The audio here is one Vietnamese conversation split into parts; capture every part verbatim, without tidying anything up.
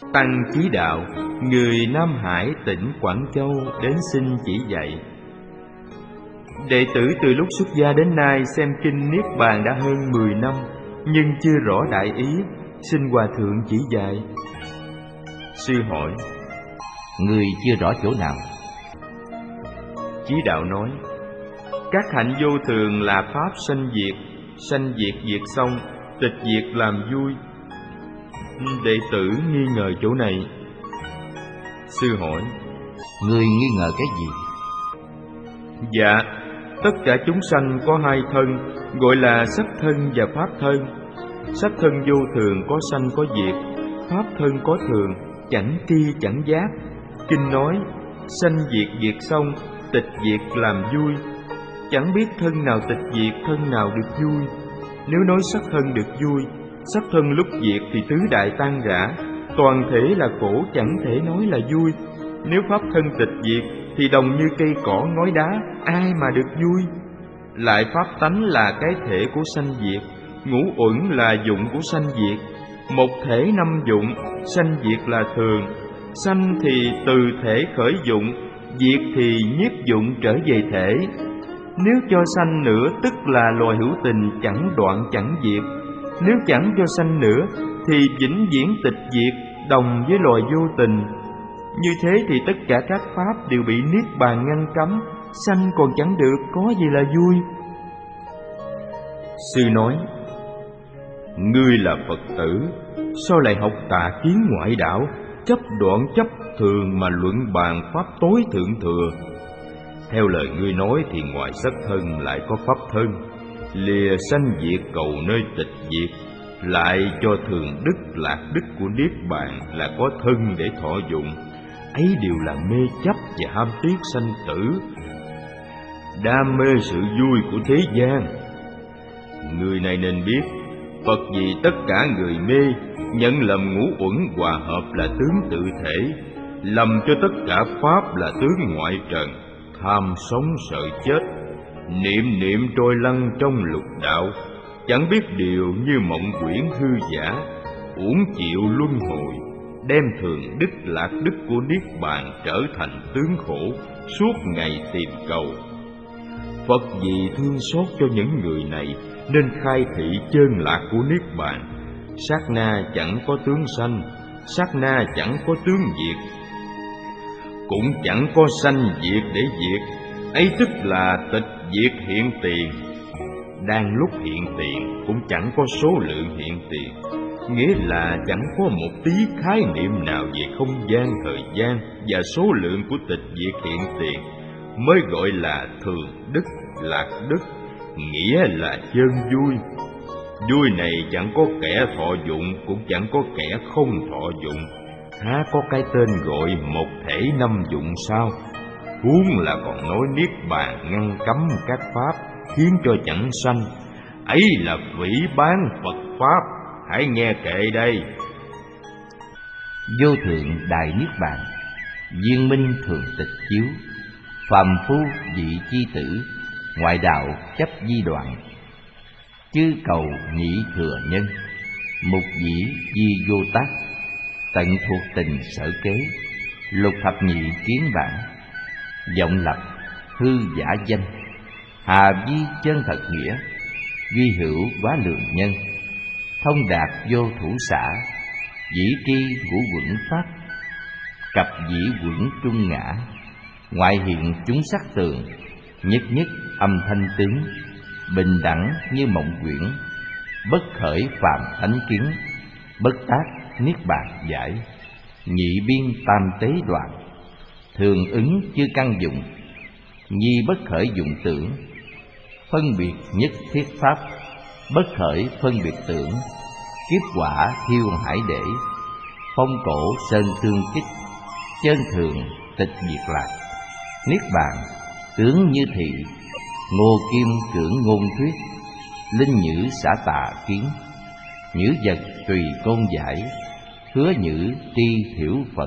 Tăng Chí Đạo, người Nam Hải tỉnh Quảng Châu đến xin chỉ dạy. Đệ tử từ lúc xuất gia đến nay xem kinh Niết Bàn đã hơn mười năm, nhưng chưa rõ đại ý, xin Hòa Thượng chỉ dạy. Sư hỏi: Người chưa rõ chỗ nào? Chí Đạo nói: các hạnh vô thường là pháp sanh diệt, sanh diệt diệt xong, tịch diệt làm vui. Đệ tử nghi ngờ chỗ này. Sư hỏi: Người nghi ngờ cái gì? Dạ, tất cả chúng sanh có hai thân, gọi là sắc thân và pháp thân. Sắc thân vô thường, có sanh có diệt. Pháp thân có thường, chẳng tri chẳng giác. Kinh nói: sanh diệt diệt xong, tịch diệt làm vui. Chẳng biết thân nào tịch diệt, thân nào được vui. Nếu nói sắc thân được vui, sắc thân lúc diệt thì tứ đại tan rã, toàn thể là khổ, chẳng thể nói là vui. Nếu pháp thân tịch diệt thì đồng như cây cỏ ngói đá, ai mà được vui. Lại pháp tánh là cái thể của sanh diệt, ngũ uẩn là dụng của sanh diệt. Một thể năm dụng, sanh diệt là thường. Sanh thì từ thể khởi dụng, diệt thì nhiếp dụng trở về thể. Nếu cho sanh nữa tức là loài hữu tình, chẳng đoạn chẳng diệt. Nếu chẳng cho sanh nữa thì vĩnh viễn tịch diệt, đồng với loài vô tình. Như thế thì tất cả các pháp đều bị Niết Bàn ngăn cấm, sanh còn chẳng được, có gì là vui. Sư nói: ngươi là Phật tử, sao lại học tà kiến ngoại đạo, chấp đoạn chấp thường mà luận bàn pháp tối thượng thừa? Theo lời ngươi nói thì ngoài sắc thân lại có pháp thân, lìa sanh diệt cầu nơi tịch diệt, lại cho thường đức lạc đức của Niết Bàn là có thân để thọ dụng. Ấy đều là mê chấp và ham tiếc sanh tử, đam mê sự vui của thế gian. Người này nên biết, Phật vì tất cả người mê, nhận lầm ngũ uẩn hòa hợp là tướng tự thể, lầm cho tất cả pháp là tướng ngoại trần, tham sống sợ chết, niệm niệm trôi lăn trong lục đạo, chẳng biết điều như mộng quyển hư giả, uổng chịu luân hồi, đem thường đức lạc đức của Niết Bàn trở thành tướng khổ, suốt ngày tìm cầu. Phật vì thương xót cho những người này nên khai thị chân lạc của Niết Bàn. Sát na chẳng có tướng sanh, sát na chẳng có tướng diệt, cũng chẳng có sanh diệt để diệt. Ấy tức là tịch diệt hiện tiền. Đang lúc hiện tiền cũng chẳng có số lượng hiện tiền, nghĩa là chẳng có một tí khái niệm nào về không gian, thời gian và số lượng của tịch diệt hiện tiền, mới gọi là thường đức lạc đức, nghĩa là chân vui. Vui này chẳng có kẻ thọ dụng, cũng chẳng có kẻ không thọ dụng, há có cái tên gọi một thể năm dụng sao? Huống là còn nói Niết Bàn ngăn cấm các pháp, khiến cho chẳng sanh. Ấy là phỉ báng Phật pháp, hãy nghe kệ đây. Vô thượng đại Niết Bàn, viên minh thường tịch chiếu, phàm phu vị chi tử, ngoại đạo chấp di đoạn. Chư cầu nhị thừa nhân, mục dĩ di vô tác, tận thuộc tình sở kế, lục thập nhị kiến bản. Vọng lập hư giả danh, hà vi chân thật nghĩa, duy hữu quá lượng nhân, thông đạt vô thủ xã, dĩ tri ngũ quẩn pháp, cập dĩ quẩn trung ngã, ngoại hiện chúng sắc tường, nhất nhất âm thanh tướng, bình đẳng như mộng quyển, bất khởi phàm thánh kiến, bất tác niết bàn giải, nhị biên tam tế đoạn, thường ứng chư căn dụng, nhi bất khởi dụng tưởng, phân biệt nhất thiết pháp, bất khởi phân biệt tưởng, kiếp quả thiêu hải để, phong cổ sơn tương kích, chân thường tịch diệt lạc. Niết bàn tướng như thị, ngô kim cưỡng ngôn thuyết, linh nhữ xả tà kiến, nhữ vật tùy côn giải, hứa nhữ tri thiểu Phật.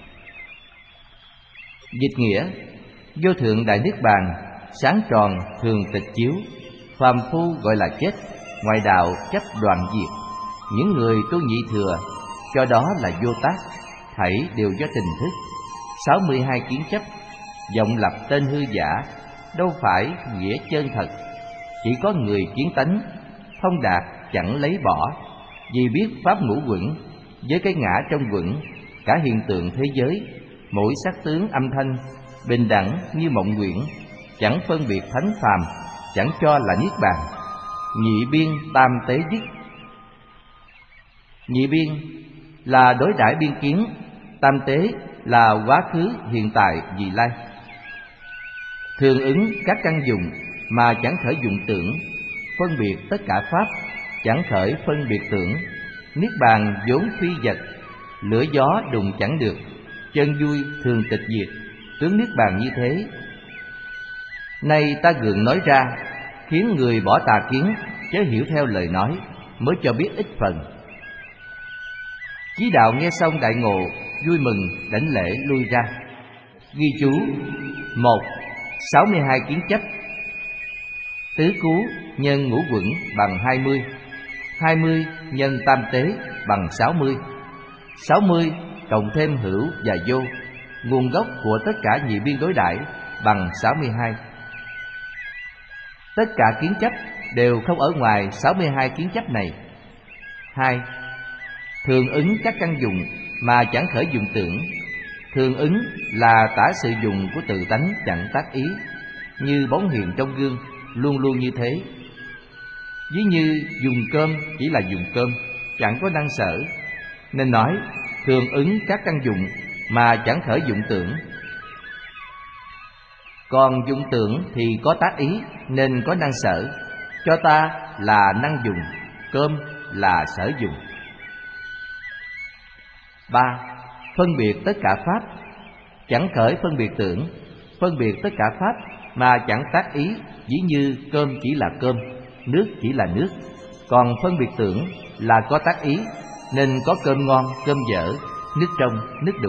Dịch nghĩa: vô thượng đại Niết Bàn, sáng tròn thường tịch chiếu, phàm phu gọi là chết, ngoại đạo chấp đoạn diệt. Những người tu nhị thừa cho đó là vô tác, thảy đều do tình thức. Sáu mươi hai kiến chấp, vọng lập tên hư giả, đâu phải nghĩa chân thật. Chỉ có người kiến tánh, thông đạt chẳng lấy bỏ, vì biết pháp ngũ uẩn, với cái ngã trong uẩn, cả hiện tượng thế giới, mỗi sắc tướng âm thanh, bình đẳng như mộng quyển, chẳng phân biệt thánh phàm, chẳng cho là niết bàn. Nhị biên tam tế dứt. Nhị biên là đối đãi biên kiến, tam tế là quá khứ, hiện tại, vị lai. Thường ứng các căn dụng mà chẳng khởi dụng tưởng, phân biệt tất cả pháp, chẳng khởi phân biệt tưởng. Niết bàn vốn phi vật, lửa gió đùng chẳng được, chân vui thường tịch diệt, tướng niết bàn như thế. Nay ta gượng nói ra, khiến người bỏ tà kiến, chớ hiểu theo lời nói, mới cho biết ít phần. Chí đạo nghe xong đại ngộ, vui mừng đảnh lễ lui ra. Ghi chú: một. Sáu mươi hai kiến chấp. Tứ cú nhân ngũ uẩn bằng hai mươi, hai mươi nhân tam tế bằng sáu mươi, sáu mươi cộng thêm hữu và vô, nguồn gốc của tất cả nhị biên đối đãi bằng sáu mươi hai. Tất cả kiến chấp đều không ở ngoài sáu mươi hai kiến chấp này. Hai. Thường ứng các căn dụng mà chẳng khởi dụng tưởng. Thường ứng là tả sự dùng của tự tánh chẳng tác ý, như bóng hiện trong gương, luôn luôn như thế. Ví như dùng cơm chỉ là dùng cơm, chẳng có năng sở, nên nói thường ứng các căn dụng mà chẳng khởi dụng tưởng. Còn dụng tưởng thì có tác ý nên có năng sở, cho ta là năng dùng, cơm là sở dùng. Ba. Phân biệt tất cả pháp, chẳng khởi phân biệt tưởng. Phân biệt tất cả pháp mà chẳng tác ý, ví như cơm chỉ là cơm, nước chỉ là nước. Còn phân biệt tưởng là có tác ý, nên có cơm ngon, cơm dở, nước trong, nước đục.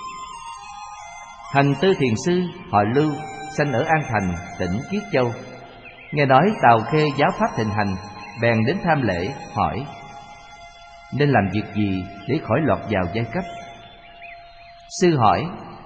Hành Tư Thiền Sư họ Lưu, sanh ở An Thành, tỉnh Kiết Châu. Nghe nói Tào Khê giáo pháp thịnh hành, bèn đến tham lễ, hỏi nên làm việc gì để khỏi lọt vào giai cấp. Sư hỏi: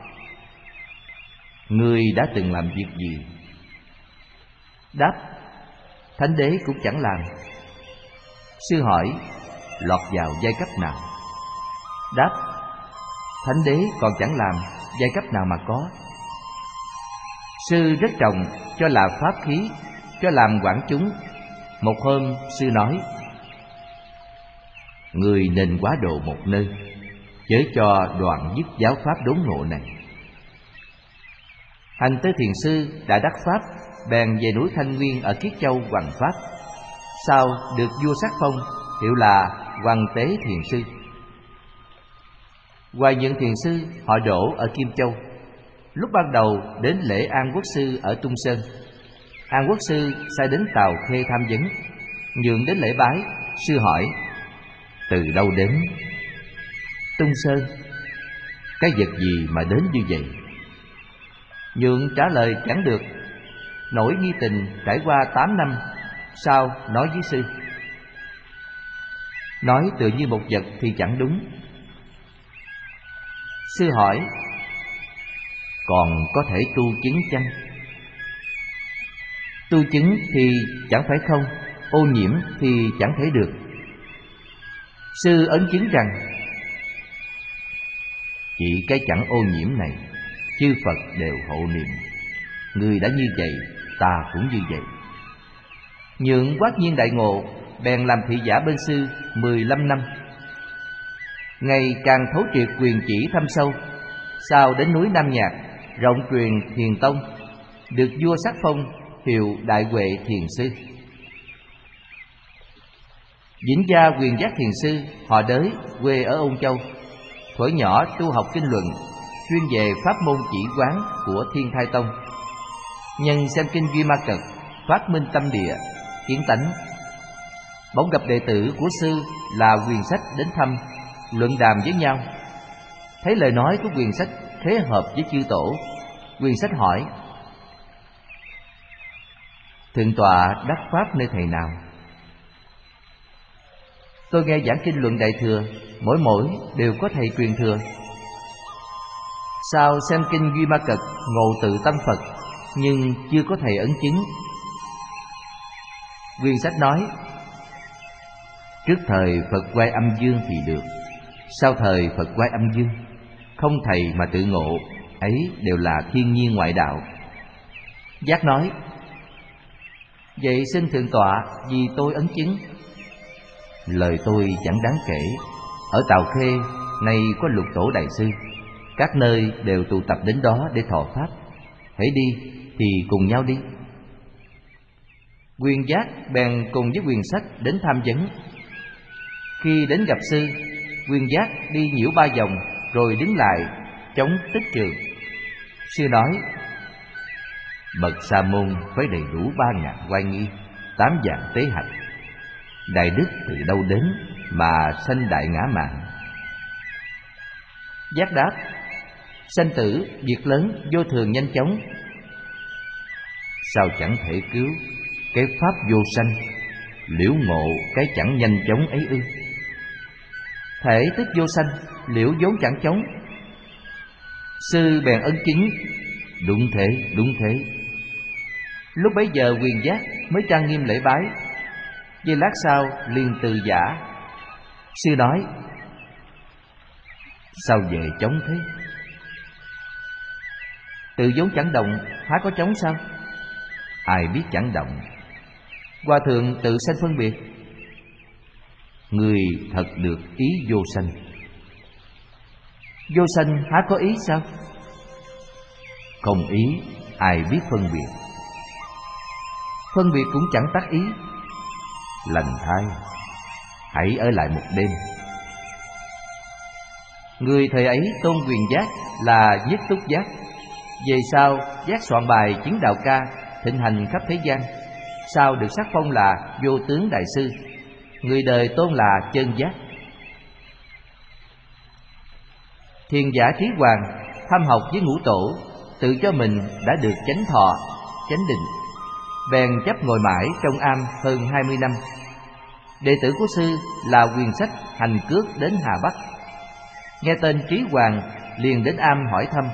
người đã từng làm việc gì? Đáp: Thánh đế cũng chẳng làm. Sư hỏi: lọt vào giai cấp nào? Đáp: Thánh đế còn chẳng làm, giai cấp nào mà có. Sư rất trọng cho là pháp khí, cho làm quản chúng. Một hôm sư nói: người nên quá độ một nơi, chớ cho đoạn dứt giáo pháp đốn ngộ này. Hành Tư Thiền Sư đã đắc pháp, bèn về núi Thanh Nguyên ở Kiết Châu hoằng pháp. Sau được vua sắc phong, hiệu là Hoằng Tế Thiền Sư. Hoài Nhượng Thiền Sư họ Đỗ ở Kim Châu. Lúc ban đầu đến lễ An Quốc Sư ở Tung Sơn, An Quốc Sư sai đến Tào Khê tham vấn. Nhượng đến lễ bái, sư hỏi: từ đâu đến? Tung Sơn. Cái vật gì mà đến như vậy? Nhượng trả lời chẳng được, nỗi nghi tình trải qua tám năm, sau nói với sư. Nói tự như một vật thì chẳng đúng. Sư hỏi: còn có thể tu chứng chăng? Tu chứng thì chẳng phải không, ô nhiễm thì chẳng thể được. Sư ấn chứng rằng: chỉ cái chẳng ô nhiễm này, chư Phật đều hộ niệm. Người đã như vậy, ta cũng như vậy. Nhượng quát nhiên đại ngộ, bèn làm thị giả bên sư mười lăm năm. Ngày càng thấu triệt quyền chỉ thâm sâu. Sau đến núi Nam Nhạc, rộng truyền Thiền Tông, được vua sắc phong hiệu Đại Huệ Thiền Sư. Vĩnh Gia Quyền Giác Thiền Sư họ Đới, quê ở Ôn Châu. Thuở nhỏ tu học kinh luận, chuyên về pháp môn chỉ quán của Thiên Thai Tông. Nhân xem kinh Duy Ma Cật, phát minh tâm địa, kiến tánh. Bỗng gặp đệ tử của sư là Quyền Sách đến thăm, luận đàm với nhau. Thấy lời nói của Quyền Sách thế hợp với chư tổ, Quyền Sách hỏi: thượng tọa đắc pháp nơi thầy nào? Tôi nghe giảng kinh luận Đại Thừa, mỗi mỗi đều có thầy truyền thừa. Sao xem kinh Duy Ma Cật ngộ tự tâm Phật, nhưng chưa có thầy ấn chứng? Nguyên Sách nói: trước thời Phật Quay Âm Dương thì được, sau thời Phật Quay Âm Dương, không thầy mà tự ngộ, ấy đều là thiên nhiên ngoại đạo. Giác nói: vậy xin thượng tọa vì tôi ấn chứng. Lời tôi chẳng đáng kể. Ở Tào Khê nay có Lục Tổ Đại Sư, các nơi đều tụ tập đến đó để thọ pháp. Hãy đi thì cùng nhau đi. Nguyên Giác bèn cùng với Nguyên Sách đến tham vấn. Khi đến gặp sư, Nguyên Giác đi nhiễu ba vòng rồi đứng lại chống Tích Trường. Sư nói: bậc Sa môn phải đầy đủ ba ngàn oai nghi, tám vạn tế hạnh. Đại đức từ đâu đến mà sanh đại ngã mạn? Giác đáp: sanh tử việc lớn vô thường nhanh chóng. Sao chẳng thể cứu cái pháp vô sanh, liễu ngộ cái chẳng nhanh chóng ấy ư? Thể tức vô sanh, liễu vốn chẳng chóng. Sư bèn ấn chứng: đúng thế, đúng thế. Lúc bấy giờ Quyền Giác mới trang nghiêm lễ bái. Giây lát sau liền từ giả. Sư nói: sao về chóng thế? Tự vốn chẳng động, há có chóng sao? Ai biết chẳng động? Hòa thượng tự sanh phân biệt. Người thật được ý vô sanh. Vô sanh há có ý sao? Không ý, ai biết phân biệt? Phân biệt cũng chẳng tác ý. Lành thay, hãy ở lại một đêm. Người thời ấy tôn Quyền Giác là Nhất Túc Giác. Về sau Giác soạn bài Chứng Đạo Ca, thịnh hành khắp thế gian. Sau được sắc phong là Vô Tướng Đại Sư. Người đời tôn là Chân Giác. Thiền giả Trí Hoàng thăm học với Ngũ Tổ, tự cho mình đã được chánh thọ, chánh định, bèn chấp ngồi mãi trong am hơn hai mươi năm. Đệ tử của sư là Quyền Sách hành cước đến Hà Bắc, nghe tên Trí Hoàng liền đến am hỏi thăm: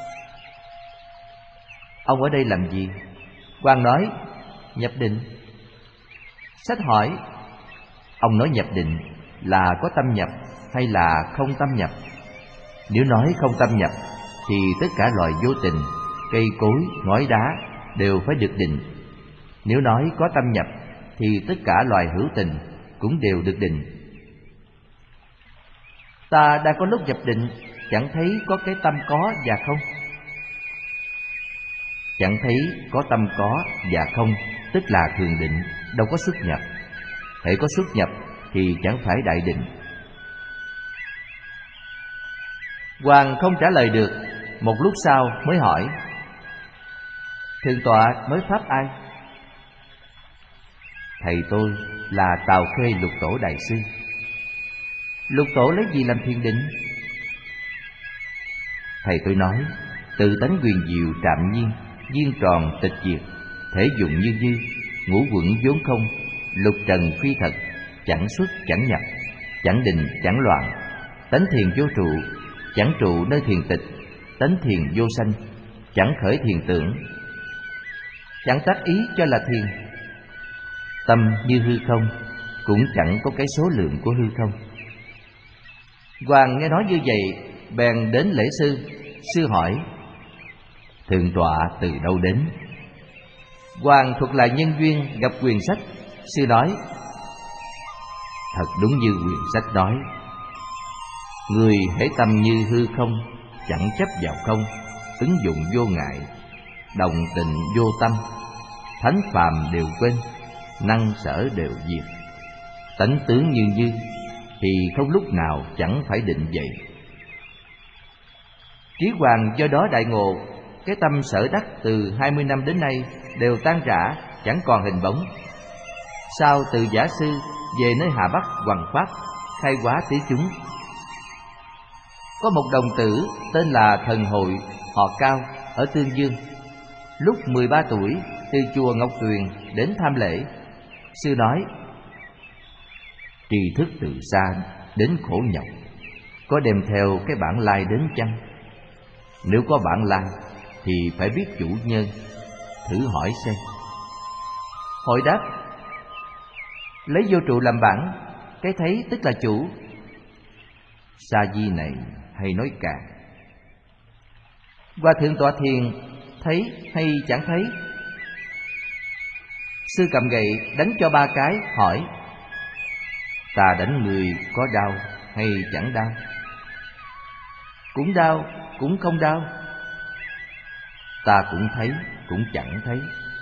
ông ở đây làm gì? Hoàng nói: nhập định. Sách hỏi: ông nói nhập định là có tâm nhập hay là không tâm nhập? Nếu nói không tâm nhập thì tất cả loài vô tình, cây cối, ngói đá đều phải được định. Nếu nói có tâm nhập thì tất cả loài hữu tình cũng đều được định. Ta đang có lúc nhập định, chẳng thấy có cái tâm có và không. Chẳng thấy có tâm có và không, tức là thường định, đâu có xuất nhập. Hễ có xuất nhập thì chẳng phải đại định. Hoàng không trả lời được, một lúc sau mới hỏi: thượng tọa mới pháp ai? Thầy tôi là Tào Khê Lục Tổ Đại Sư. Lục Tổ lấy gì làm thiền định? Thầy tôi nói: tự tánh quyền diệu trạm nhiên, viên tròn tịch diệt, thể dụng như dư, ngũ quẩn vốn không, lục trần phi thật, chẳng xuất chẳng nhập, chẳng định chẳng loạn, tánh thiền vô trụ, chẳng trụ nơi thiền tịch, tánh thiền vô sanh, chẳng khởi thiền tưởng, chẳng tác ý cho là thiền. Tâm như hư không, cũng chẳng có cái số lượng của hư không. Hoàng nghe nói như vậy, bèn đến lễ sư. Sư hỏi: thượng tọa từ đâu đến? Hoàng thuật lại nhân duyên gặp Quyền Sách. Sư nói: thật đúng như Quyền Sách nói. Người hễ tâm như hư không, chẳng chấp vào không, ứng dụng vô ngại, đồng tình vô tâm, thánh phàm đều quên, năng sở đều diệt, tánh tướng như như, thì không lúc nào chẳng phải định vậy. Trí Hoàng do đó đại ngộ, cái tâm sở đắc từ hai mươi năm đến nay đều tan rã, chẳng còn hình bóng. Sau từ giả sư về nơi Hà Bắc hoằng pháp, khai hóa tế chúng. Có một đồng tử tên là Thần Hội, họ Cao, ở Tương Dương. Lúc mười ba tuổi, từ chùa Ngọc Tuyền đến tham lễ. Sư nói: tri thức từ xa đến khổ nhọc, có đem theo cái bản lai đến chăng? Nếu có bản lai thì phải biết chủ nhân, thử hỏi xem. Hội đáp: lấy vô trụ làm bản, cái thấy tức là chủ. Sa di này hay nói càng. Hòa thượng tọa thiền thấy hay chẳng thấy? Sư cầm gậy đánh cho ba cái, hỏi: ta đánh người có đau hay chẳng đau? Cũng đau, cũng không đau. Ta cũng thấy, cũng chẳng thấy.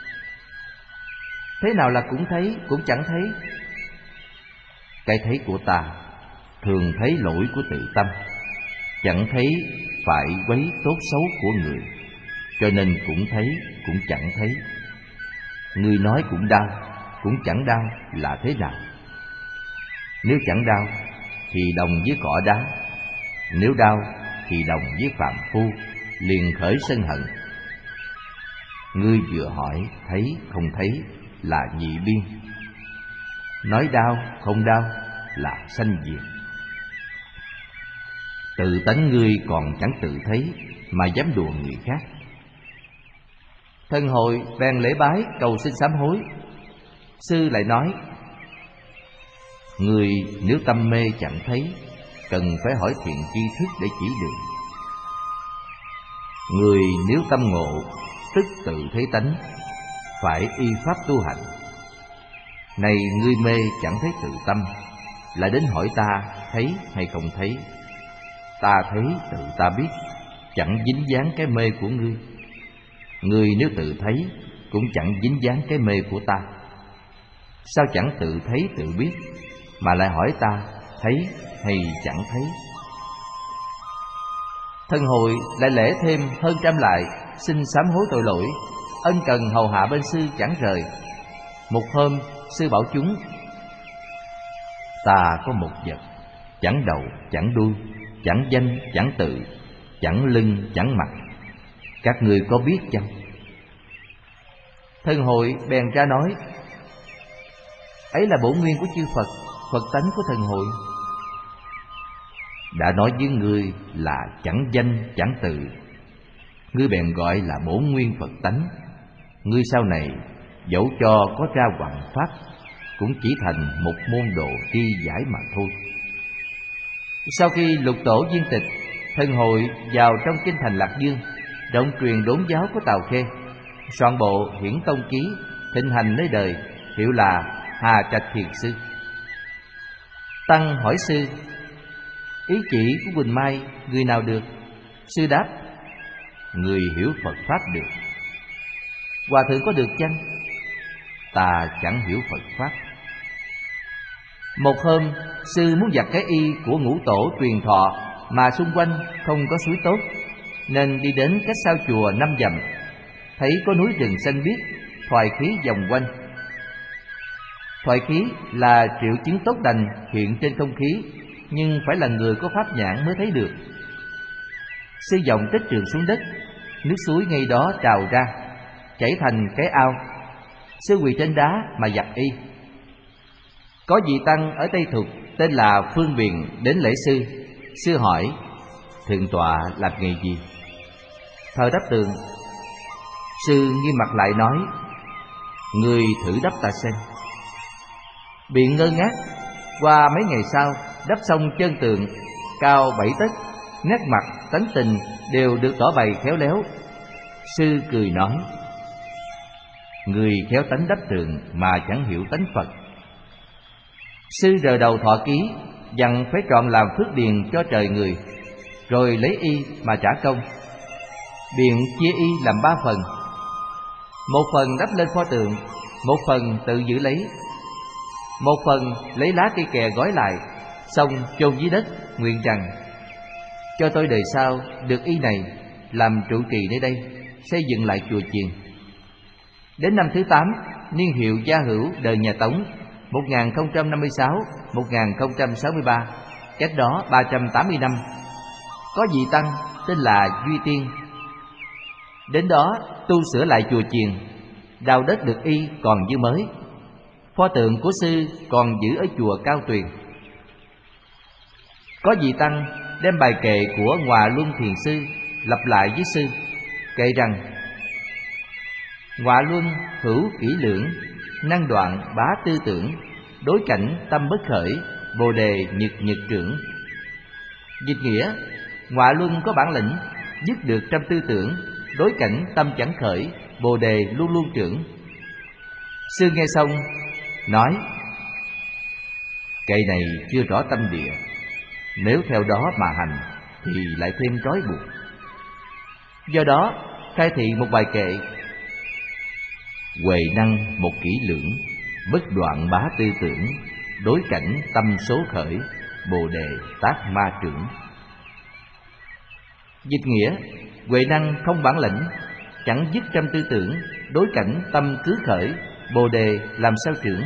Thế nào là cũng thấy, cũng chẳng thấy? Cái thấy của ta thường thấy lỗi của tự tâm, chẳng thấy phải quấy tốt xấu của người, cho nên cũng thấy, cũng chẳng thấy. Người nói cũng đau, cũng chẳng đau là thế nào? Nếu chẳng đau thì đồng với cỏ đá, nếu đau thì đồng với phàm phu, liền khởi sân hận. Ngươi vừa hỏi thấy không thấy là nhị biên, nói đau không đau là sanh diệt. Tự tánh ngươi còn chẳng tự thấy mà dám đùa người khác. Thân hội bèn lễ bái cầu xin sám hối. Sư lại nói: người nếu tâm mê chẳng thấy, cần phải hỏi thiện tri thức để chỉ đường. Người nếu tâm ngộ, tức tự thấy tánh, phải y pháp tu hành. Này ngươi mê chẳng thấy tự tâm, lại đến hỏi ta thấy hay không thấy? Ta thấy tự ta biết, chẳng dính dáng cái mê của ngươi. Ngươi nếu tự thấy, cũng chẳng dính dáng cái mê của ta. Sao chẳng tự thấy tự biết, mà lại hỏi ta thấy hay chẳng thấy? Thân hội lại lễ thêm hơn trăm lại, xin sám hối tội lỗi, ân cần hầu hạ bên sư chẳng rời. Một hôm sư bảo chúng: ta có một vật, chẳng đầu chẳng đuôi, chẳng danh chẳng tự, chẳng lưng chẳng mặt, các ngươi có biết chăng? Thân hội bèn ra nói: ấy là bổn nguyên của chư Phật, Phật tánh của thần hội. Đã nói với ngươi là chẳng danh chẳng tự, ngươi bèn gọi là bổn nguyên Phật tánh. Ngươi sau này dẫu cho có ra hoằng pháp, cũng chỉ thành một môn đồ tri giải mà thôi. Sau khi lục tổ viên tịch, thân hội vào trong kinh thành Lạc Dương, rộng truyền đốn giáo của Tào Khê, soạn bộ Hiển Tông Ký, thịnh hành nơi đời, hiệu là Hà Trạch Thiền Sư. Tăng hỏi sư: ý chỉ của Quỳnh Mai người nào được? Sư đáp: người hiểu Phật pháp được. Hòa thượng có được chăng? Ta chẳng hiểu Phật pháp. Một hôm sư muốn giặt cái y của ngũ tổ truyền thọ, mà xung quanh không có suối tốt, nên đi đến cách sau chùa năm dặm, thấy có núi rừng xanh biếc, thoại khí vòng quanh. Thoại khí là triệu chứng tốt lành hiện trên không khí, nhưng phải là người có pháp nhãn mới thấy được. Sư dòng tích trường xuống đất, nước suối ngay đó trào ra, chảy thành cái ao. Sư quỳ trên đá mà giặt y. Có vị tăng ở Tây Thục tên là Phương Biền đến lễ sư. Sư hỏi: thượng tọa làm nghề gì? Thờ đắp tường. Sư nghiêm mặt lại nói: ngươi thử đắp ta xem. Biện ngơ ngác. Qua mấy ngày sau, đắp xong chân tường cao bảy tấc, nét mặt tánh tình đều được tỏ bày khéo léo. Sư cười nói: người khéo tánh đắp tường mà chẳng hiểu tánh Phật. Sư rờ đầu thọ ký, dặn phải trọn làm phước điền cho trời người, rồi lấy y mà trả công. Biện chia y làm ba phần, một phần đắp lên pho tượng, một phần tự giữ lấy, một phần lấy lá cây kè gói lại, xong chôn dưới đất, nguyện rằng: cho tôi đời sau được y này làm trụ trì nơi đây, xây dựng lại chùa chiền. Đến năm thứ tám, niên hiệu Gia Hữu đời nhà Tống, một nghìn không trăm năm mươi sáu đến một nghìn không trăm sáu mươi ba, cách đó ba trăm tám mươi năm, có vị tăng tên là Duy Tiên đến đó tu sửa lại chùa chiền, đào đất được y còn như mới. Pho tượng của sư còn giữ ở chùa Cao Tuyền. Có vị tăng đem bài kệ của Hòa Luân Thiền Sư lặp lại với sư, kể rằng: Ngọa luân hữu kỷ lưỡng, năng đoạn bá tư tưởng, đối cảnh tâm bất khởi, bồ đề nhật nhật trưởng. Dịch nghĩa: ngọa luân có bản lĩnh, dứt được trăm tư tưởng, đối cảnh tâm chẳng khởi, bồ đề luôn luôn trưởng. Sư nghe xong nói: Cây này chưa rõ tâm địa, nếu theo đó mà hành thì lại thêm trói buộc. Do đó khai thị một bài kệ: Huệ năng một kỷ lưỡng, bất đoạn bá tư tưởng, đối cảnh tâm số khởi, bồ đề tác ma trưởng. Dịch nghĩa: huệ năng không bản lĩnh, chẳng dứt trăm tư tưởng, đối cảnh tâm cứ khởi, bồ đề làm sao trưởng.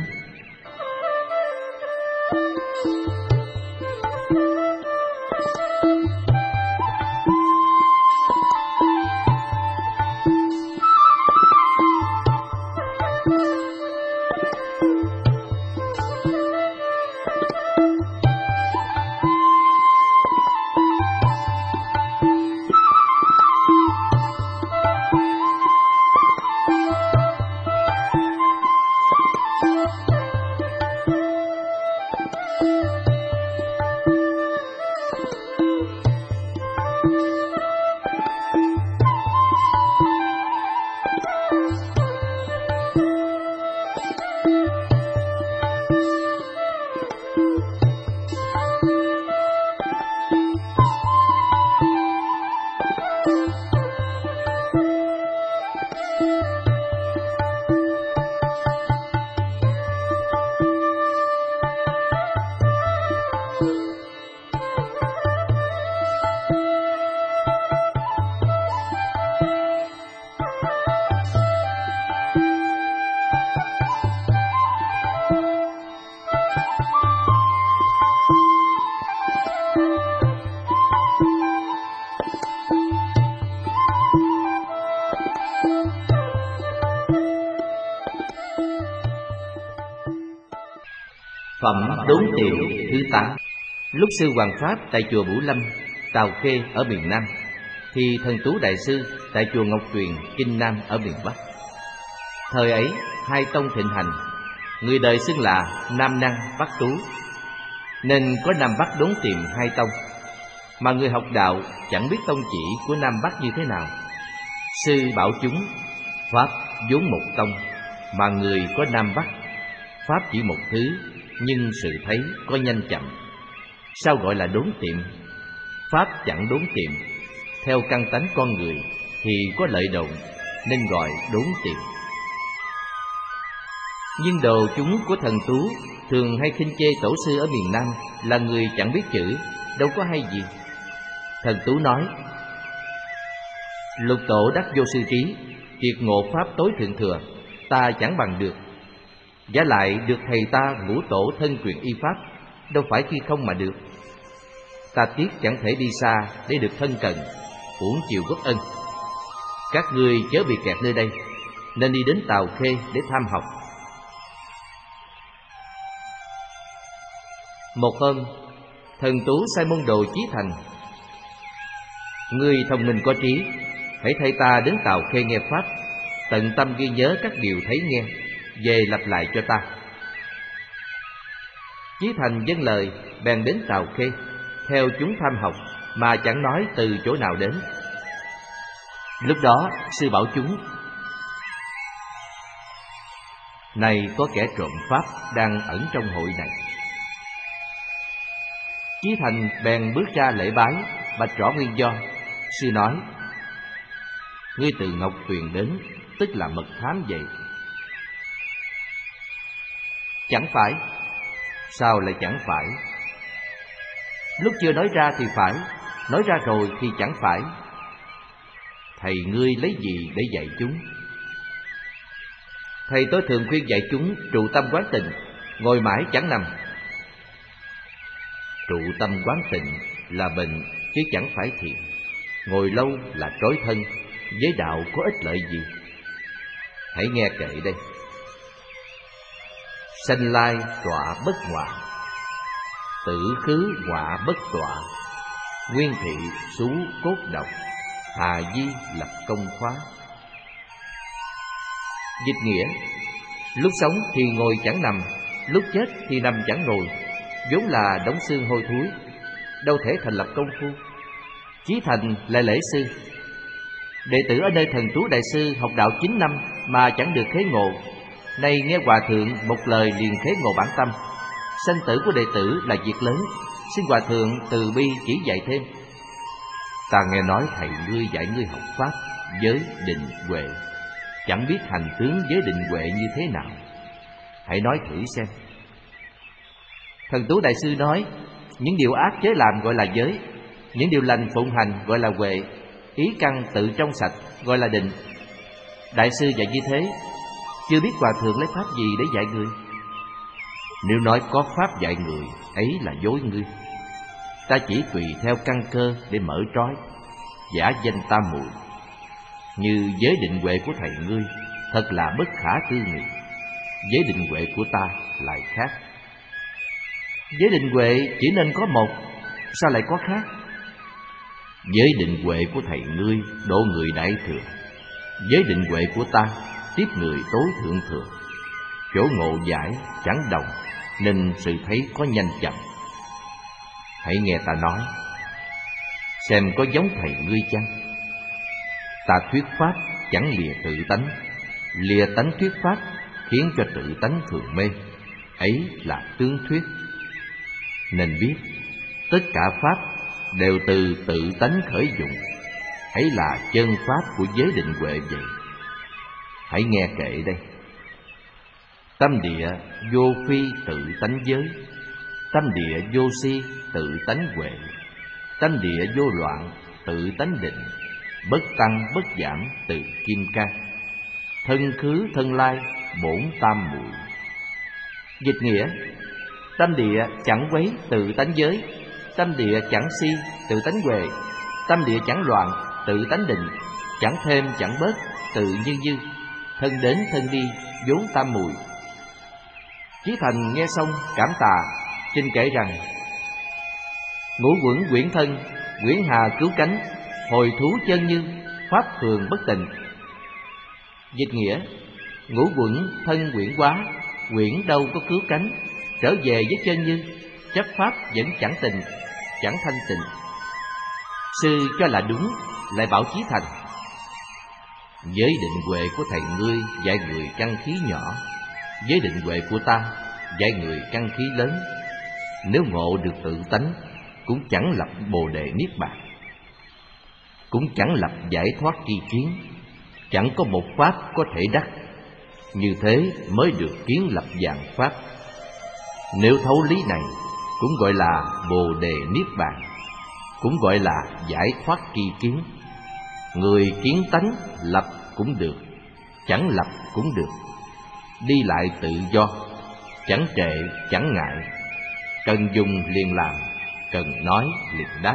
Phẩm đốn tiệm thứ tám. Lúc sư Hoàng Pháp tại chùa Bửu Lâm, Tào Khê ở miền Nam, thì Thần Tú Đại Sư tại chùa Ngọc Tuyền, Kinh Nam ở miền Bắc. Thời ấy hai tông thịnh hành, người đời xưng là Nam Năng Bắc Tú, nên có Nam Bắc đốn tiệm hai tông. Mà người học đạo chẳng biết tông chỉ của Nam Bắc như thế nào. Sư bảo chúng: Pháp vốn một tông, mà người có Nam Bắc. Pháp chỉ một thứ, nhưng sự thấy có nhanh chậm. Sao gọi là đốn tiệm? Pháp chẳng đốn tiệm, theo căn tánh con người thì có lợi độn, nên gọi đốn tiệm. Nhưng đồ chúng của Thần Tú thường hay khinh chê tổ sư ở miền Nam là người chẳng biết chữ, đâu có hay gì. Thần Tú nói: Lục tổ đắc vô sư trí, triệt ngộ pháp tối thượng thừa, ta chẳng bằng được. Giả lại được thầy ta ngũ tổ thân truyền y pháp, đâu phải khi không mà được. Ta tiếc chẳng thể đi xa để được thân cận, uổng chịu gốc ân. Các ngươi chớ bị kẹt nơi đây, nên đi đến Tào Khê để tham học. Một hôm, Thần Tú sai môn đồ Chí Thành: Ngươi thông minh có trí, hãy thay ta đến Tào Khê nghe pháp, tận tâm ghi nhớ các điều thấy nghe, về lặp lại cho ta. Chí Thành vâng lời, bèn đến Tào Khê, theo chúng tham học mà chẳng nói từ chỗ nào đến. Lúc đó sư bảo chúng: Này có kẻ trộm pháp đang ẩn trong hội này. Chí Thành bèn bước ra lễ bái, bạch rõ nguyên do. Sư nói: Ngươi từ Ngọc Tuyền đến, tức là mật thám vậy. Chẳng phải. Sao lại chẳng phải? Lúc chưa nói ra thì phải, nói ra rồi thì chẳng phải. Thầy ngươi lấy gì để dạy chúng? Thầy tôi thường khuyên dạy chúng trụ tâm quán tịnh, ngồi mãi chẳng nằm. Trụ tâm quán tịnh là bệnh chứ chẳng phải thiện. Ngồi lâu là trói thân, với đạo có ích lợi gì? Hãy nghe kệ đây. Sanh lai tọa bất ngoại, tử khứ ngọa bất tọa, nguyên thị xú cốt độc, Hà di lập công khóa. Dịch nghĩa: lúc sống thì ngồi chẳng nằm, lúc chết thì nằm chẳng ngồi, vốn là đống xương hôi thối, đâu thể thành lập công phu. Chí thành là lễ sư. Đệ tử ở nơi Thần Tú đại sư học đạo chín năm mà chẳng được khế ngộ, nay nghe hòa thượng một lời liền khế ngộ bản tâm. Sanh tử của đệ tử là việc lớn, xin hòa thượng từ bi chỉ dạy thêm. Ta nghe nói thầy ngươi dạy ngươi học pháp giới định huệ, chẳng biết hành tướng giới định huệ như thế nào, hãy nói thử xem. Thần Tú đại sư nói: những điều ác chớ làm gọi là giới, những điều lành phụng hành gọi là huệ, ý căn tự trong sạch gọi là định. Đại sư dạy như thế, chưa biết hòa thượng lấy pháp gì để dạy người. Nếu nói có pháp dạy người, ấy là dối ngươi. Ta chỉ tùy theo căn cơ để mở trói, giả danh ta mù. Như giới định huệ của thầy ngươi thật là bất khả tư nghị, giới định huệ của ta lại khác. Giới định huệ chỉ nên có một, sao lại có khác? Giới định huệ của thầy ngươi độ người đại thừa, giới định huệ của ta tiếp người tối thượng thừa. Chỗ ngộ giải chẳng đồng, nên sự thấy có nhanh chậm. Hãy nghe ta nói, xem có giống thầy ngươi chăng? Ta thuyết pháp chẳng lìa tự tánh, lìa tánh thuyết pháp khiến cho tự tánh thường mê, ấy là tướng thuyết. Nên biết tất cả pháp đều từ tự tánh khởi dụng, ấy là chân pháp của giới định huệ vậy. Hãy nghe kệ đây: tâm địa vô phi tự tánh giới, tâm địa vô si tự tánh huệ, tâm địa vô loạn tự tánh định, bất tăng bất giảm từ kim cang, thân khứ thân lai bổn tam muội. Dịch nghĩa: tâm địa chẳng quấy tự tánh giới, tâm địa chẳng si tự tánh huệ, tâm địa chẳng loạn tự tánh định, chẳng thêm chẳng bớt tự như như, thân đến thân đi vốn tam muội. Chí Thành nghe xong cảm tạ, trình kể rằng: ngũ quẩn quyển thân, quyển hà cứu cánh, hồi thú chân như, pháp thường bất tịnh. Dịch nghĩa: ngũ quẩn thân quyển quá, quyển đâu có cứu cánh, trở về với chân như, chấp pháp vẫn chẳng tịnh, chẳng thanh tịnh. Sư cho là đúng, lại bảo Chí Thành: giới định huệ của thầy ngươi dạy người căn khí nhỏ, giới định huệ của ta dạy người căn khí lớn. Nếu ngộ được tự tánh, cũng chẳng lập bồ đề niết bàn, cũng chẳng lập giải thoát tri kiến, chẳng có một pháp có thể đắc. Như thế mới được kiến lập vạn pháp. Nếu thấu lý này, cũng gọi là bồ đề niết bàn, cũng gọi là giải thoát tri kiến. Người kiến tánh lập cũng được, chẳng lập cũng được, đi lại tự do, chẳng trệ chẳng ngại, cần dùng liền làm, cần nói liền đáp.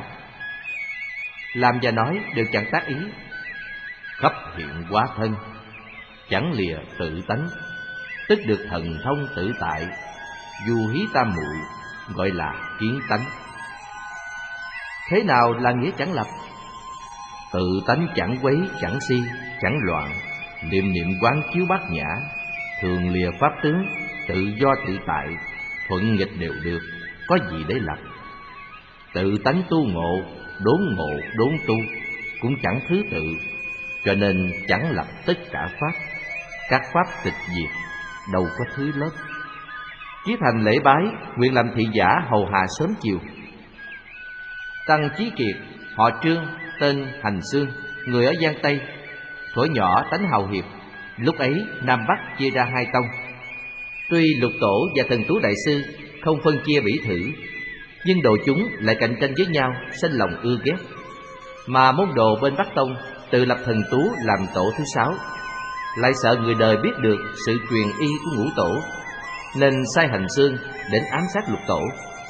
Làm và nói đều chẳng tác ý, khắp hiện hóa thân, chẳng lìa tự tánh, tức được thần thông tự tại, dù hí tam muội, gọi là kiến tánh. Thế nào là nghĩa chẳng lập? Tự tánh chẳng quấy, chẳng si, chẳng loạn, niệm niệm quán chiếu bát nhã, thường lìa pháp tướng, tự do tự tại, thuận nghịch đều được, có gì để lập. Tự tánh tu ngộ, đốn ngộ đốn tu, cũng chẳng thứ tự, cho nên chẳng lập tất cả pháp. Các pháp tịch diệt, đâu có thứ lớp. Chí Thành lễ bái, nguyện làm thị giả hầu hạ sớm chiều. Tăng Chí Kiệt, họ Trương, tên Hành Xương, người ở Giang Tây. Thuở nhỏ tánh hào hiệp, lúc ấy Nam Bắc chia ra hai tông. Tuy Lục Tổ và Thần Tú đại sư không phân chia bỉ thử, nhưng đồ chúng lại cạnh tranh với nhau, sinh lòng ưa ghét. Mà môn đồ bên Bắc tông tự lập Thần Tú làm tổ thứ sáu, lại sợ người đời biết được sự truyền y của ngũ tổ, nên sai Hành Xương đến ám sát Lục Tổ.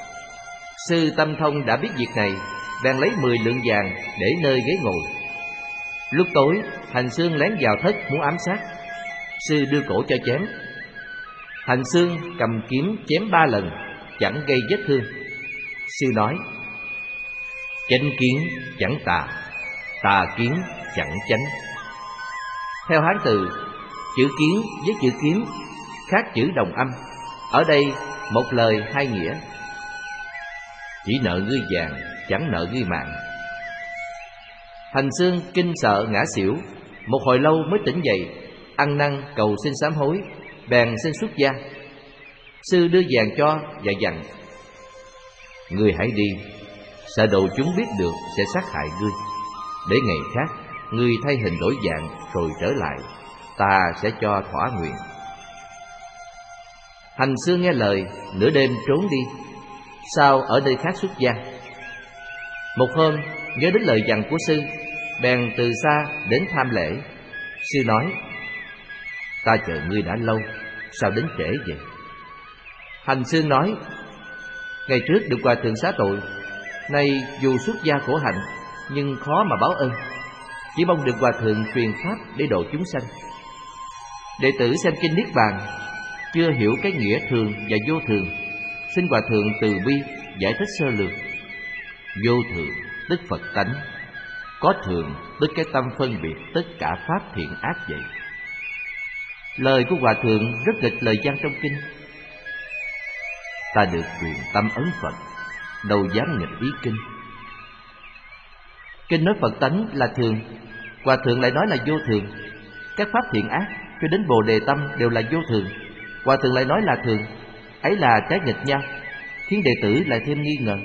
Sư Tâm Thông đã biết việc này, bèn lấy mười lượng vàng để nơi ghế ngồi. Lúc tối, Hành Xương lén vào thất muốn ám sát. Sư đưa cổ cho chém. Hành Xương cầm kiếm chém ba lần, chẳng gây vết thương. Sư nói: chánh kiến chẳng tà, tà kiến chẳng chánh. Theo Hán từ, chữ kiến với chữ kiếm khác chữ đồng âm. Ở đây một lời hai nghĩa. Chỉ nợ ngươi vàng, chẳng nợ ngươi mạng. Hành Xương kinh sợ ngã xỉu, một hồi lâu mới tỉnh dậy, ăn năn cầu xin sám hối, bèn xin xuất gia. Sư đưa vàng cho và dặn: ngươi hãy đi, sợ đồ chúng biết được sẽ sát hại ngươi. Để ngày khác ngươi thay hình đổi dạng rồi trở lại, ta sẽ cho thỏa nguyện. Hành Xương nghe lời, nửa đêm trốn đi, sau ở nơi khác xuất gia. Một hôm nhớ đến lời dặn của sư, bèn từ xa đến tham lễ. Sư nói: ta chờ ngươi đã lâu, sao đến trễ vậy? Hành Xương nói: ngày trước được hòa thượng xá tội, nay dù xuất gia khổ hạnh, nhưng khó mà báo ơn. Chỉ mong được hòa thượng truyền pháp để độ chúng sanh. Đệ tử xem kinh Niết Bàn, chưa hiểu cái nghĩa thường và vô thường, xin hòa thượng từ bi giải thích sơ lược. Vô thường tức Phật tánh, có thường tức cái tâm phân biệt tất cả pháp thiện ác vậy. Lời của hòa thượng rất nghịch lời văn trong kinh. Ta được truyền tâm ấn Phật, đâu dám nghịch ý kinh. Kinh nói Phật tánh là thường, hòa thượng lại nói là vô thường. Các pháp thiện ác cho đến Bồ Đề tâm đều là vô thường, hòa thượng lại nói là thường. Ấy là trái nghịch nhau, khiến đệ tử lại thêm nghi ngờ.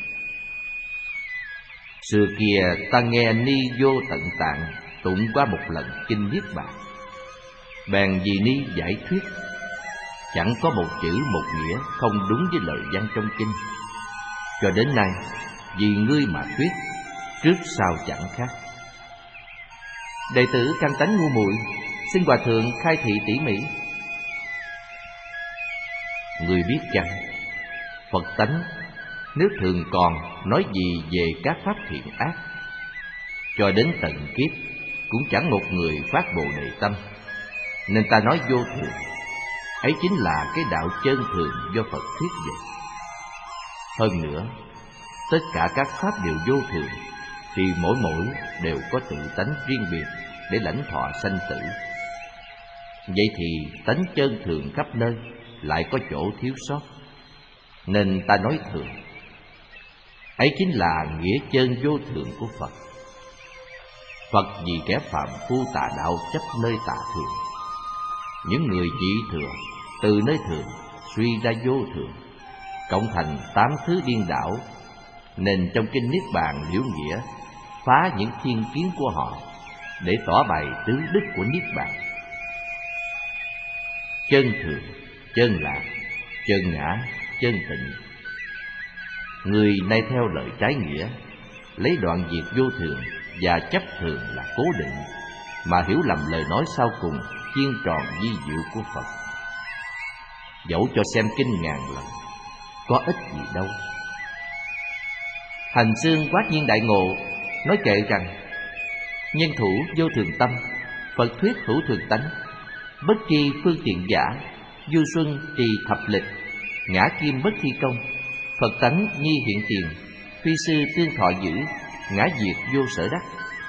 Xưa kia ta nghe Ni Vô Tận Tạng tụng qua một lần kinh Niết Bàn, bèn vì Ni giải thuyết, chẳng có một chữ một nghĩa không đúng với lời văn trong kinh. Cho đến nay vì ngươi mà thuyết, trước sau chẳng khác. Đệ tử căn tánh ngu muội, xin hòa thượng khai thị tỉ mỉ. Ngươi biết chăng, Phật tánh nếu thường còn nói gì về các pháp thiện ác, cho đến tận kiếp cũng chẳng một người phát Bồ Đề tâm. Nên ta nói vô thường, ấy chính là cái đạo chân thường do Phật thuyết vậy. Hơn nữa, tất cả các pháp đều vô thường, thì mỗi mỗi đều có tự tánh riêng biệt để lãnh thọ sanh tử. Vậy thì tánh chân thường khắp nơi lại có chỗ thiếu sót, nên ta nói thường. Ấy chính là nghĩa chân vô thường của Phật. Phật vì kẻ phàm phu tà đạo chấp nơi tà thường, những người dị thừa từ nơi thường suy ra vô thường, cộng thành tám thứ điên đảo. Nên trong kinh Niết Bàn liễu nghĩa phá những thiên kiến của họ, để tỏ bày tứ đức của Niết Bàn. Chân thường, chân lạc, chân ngã, chân tịnh. Người nay theo lời trái nghĩa, lấy đoạn diệt vô thường và chấp thường là cố định, mà hiểu lầm lời nói sau cùng chiên tròn vi diệu của Phật. Dẫu cho xem kinh ngàn lần, có ích gì đâu. Hành Xương quát nhiên đại ngộ, nói kệ rằng: nhân thủ vô thường tâm, Phật thuyết hữu thường tánh. Bất tri phương tiện giả, du xuân trì thập lịch. Ngã kim bất thi công, Phật tánh nhi hiện tiền. Phi sư tương thọ giữ, ngã diệt vô sở đắc.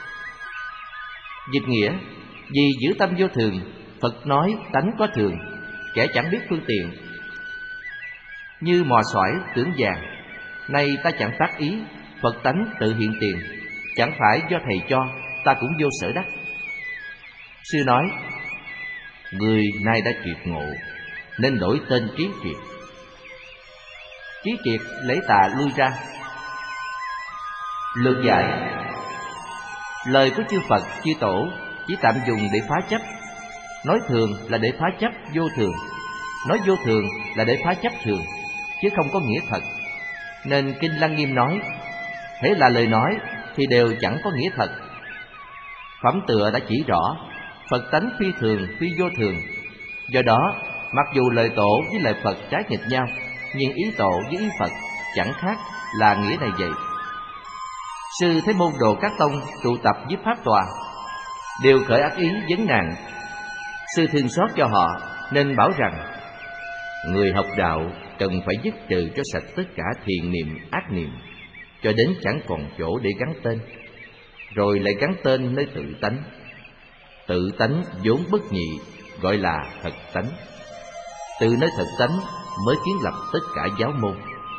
Dịch nghĩa: vì giữ tâm vô thường, Phật nói tánh có thường, kẻ chẳng biết phương tiện. Như mò xoải tưởng vàng, nay ta chẳng tác ý, Phật tánh tự hiện tiền. Chẳng phải do thầy cho, ta cũng vô sở đắc. Sư nói: người nay đã triệt ngộ, nên đổi tên Trí Triệt. Trí Triệt lễ tạ lui ra. Lược giải: lời của chư Phật, chư Tổ chỉ tạm dùng để phá chấp. Nói thường là để phá chấp vô thường, nói vô thường là để phá chấp thường, chứ không có nghĩa thật. Nên Kinh Lăng Nghiêm nói: hễ là lời nói thì đều chẳng có nghĩa thật. Phẩm tựa đã chỉ rõ, Phật tánh phi thường, phi vô thường. Do đó, mặc dù lời Tổ với lời Phật trái nghịch nhau, nhưng ý Tổ với ý Phật chẳng khác, là nghĩa này vậy. Sư thấy môn đồ các tông tụ tập với pháp tòa, đều khởi ác ý vấn nạn. Sư thương xót cho họ, nên bảo rằng: người học đạo cần phải dứt trừ cho sạch tất cả thiện niệm, ác niệm, cho đến chẳng còn chỗ để gắn tên. rồi lại gắn tên nơi tự tánh. Tự tánh vốn bất nhị, gọi là thật tánh. Từ nơi thật tánh mới kiến lập tất cả giáo môn.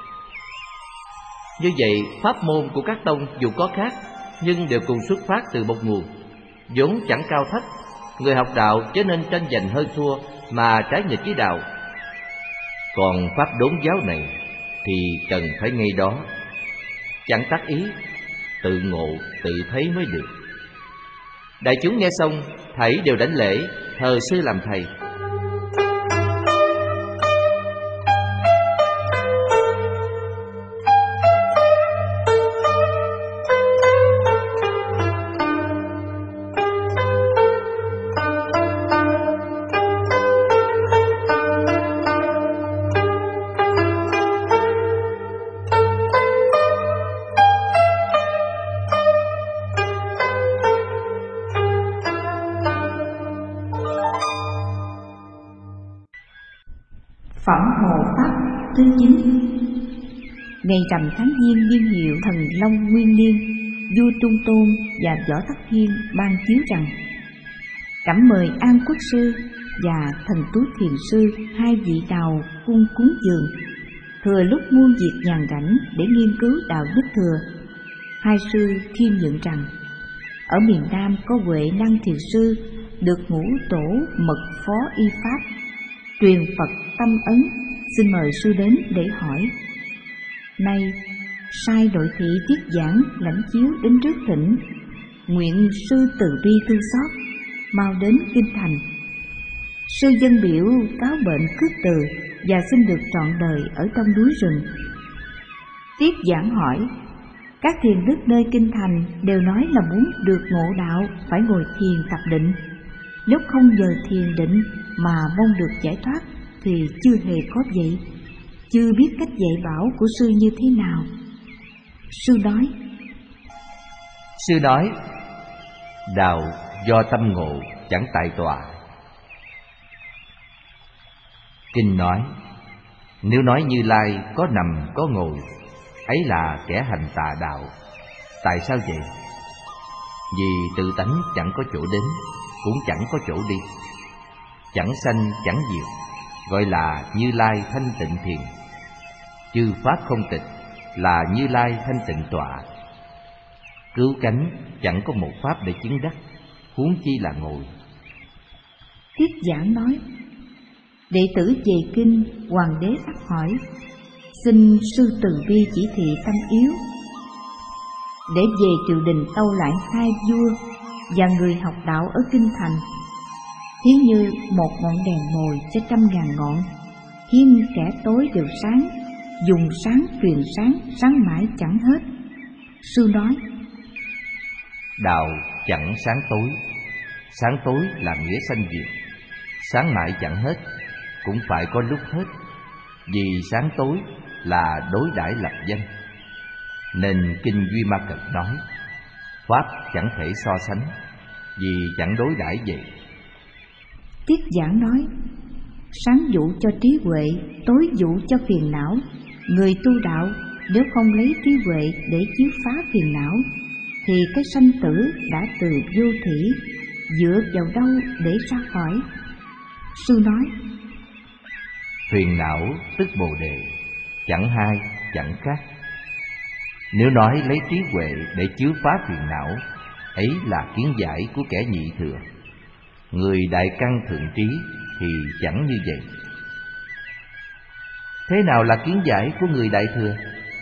Như vậy, pháp môn của các tông dù có khác, nhưng đều cùng xuất phát từ một nguồn, vốn chẳng cao thấp. Người học đạo chớ nên tranh giành hơn thua mà trái nghịch với đạo. Còn pháp đốn giáo này thì cần phải ngay đó, chẳng tác ý, tự ngộ, tự thấy mới được. Đại chúng nghe xong, thảy đều đảnh lễ, thờ sư làm thầy. Phẩm Hộ Pháp thứ chín. Ngày rằm tháng Giêng niên hiệu Thần Long Nguyên Niên, vua Trung Tôn và Võ Tắc Thiên ban chiếu rằng: Cẩm mời An Quốc sư và Thần Tú Thiền sư, hai vị đạo cung cúng dường, thừa lúc muôn việc nhàn rảnh để nghiên cứu đạo đức thừa. Hai sư khiêm nhượng rằng: ở miền Nam có Huệ Năng Thiền sư, được ngũ tổ mật phó y pháp, truyền Phật tâm ấn, xin mời sư đến để hỏi. Nay sai đội thị tiết giảng lãnh chiếu đến trước thỉnh, nguyện sư từ bi thương xót, mau đến kinh thành. Sư dân biểu cáo bệnh khước từ và xin được trọn đời ở trong núi rừng. Tiết giảng hỏi: các thiền đức nơi kinh thành đều nói là muốn được ngộ đạo phải ngồi thiền tập định, nếu không giờ thiền định mà mong được giải thoát thì chưa hề có vậy, chưa biết cách dạy bảo của sư như thế nào. Sư nói: Sư nói, đạo do tâm ngộ, chẳng tại tòa. Kinh nói, nếu nói Như Lai có nằm có ngồi, ấy là kẻ hành tà đạo. Tại sao vậy? Vì tự tánh chẳng có chỗ đến, cũng chẳng có chỗ đi, chẳng sanh chẳng diệt, gọi là Như Lai thanh tịnh thiền. Chư pháp không tịch là Như Lai thanh tịnh tọa. Cứu cánh chẳng có một pháp để chứng đắc, huống chi là ngồi. Tiết giảng nói: đệ tử về kinh, hoàng đế ắt hỏi, xin sư từ bi chỉ thị tâm yếu, để về triều đình tâu lại hai vua và người học đạo ở kinh thành. Thí như một ngọn đèn mồi cho trăm ngàn ngọn, khiến kẻ tối đều sáng, dùng sáng truyền sáng, sáng mãi chẳng hết. Sư nói: đạo chẳng sáng tối, sáng tối là nghĩa sanh diệt, sáng mãi chẳng hết, cũng phải có lúc hết. Vì sáng tối là đối đãi lập danh, nên kinh Duy Ma Cật nói pháp chẳng thể so sánh, vì chẳng đối đãi vậy. Tiết giảng nói: sáng dụ cho trí huệ, tối dụ cho phiền não. Người tu đạo nếu không lấy trí huệ để chiếu phá phiền não, thì cái sanh tử đã từ vô thủy, dựa vào đâu để ra khỏi? Sư nói: phiền não tức bồ đề, chẳng hai chẳng khác. Nếu nói lấy trí huệ để chiếu phá phiền não, ấy là kiến giải của kẻ nhị thừa. Người đại căn thượng trí thì chẳng như vậy. Thế nào là kiến giải của người đại thừa?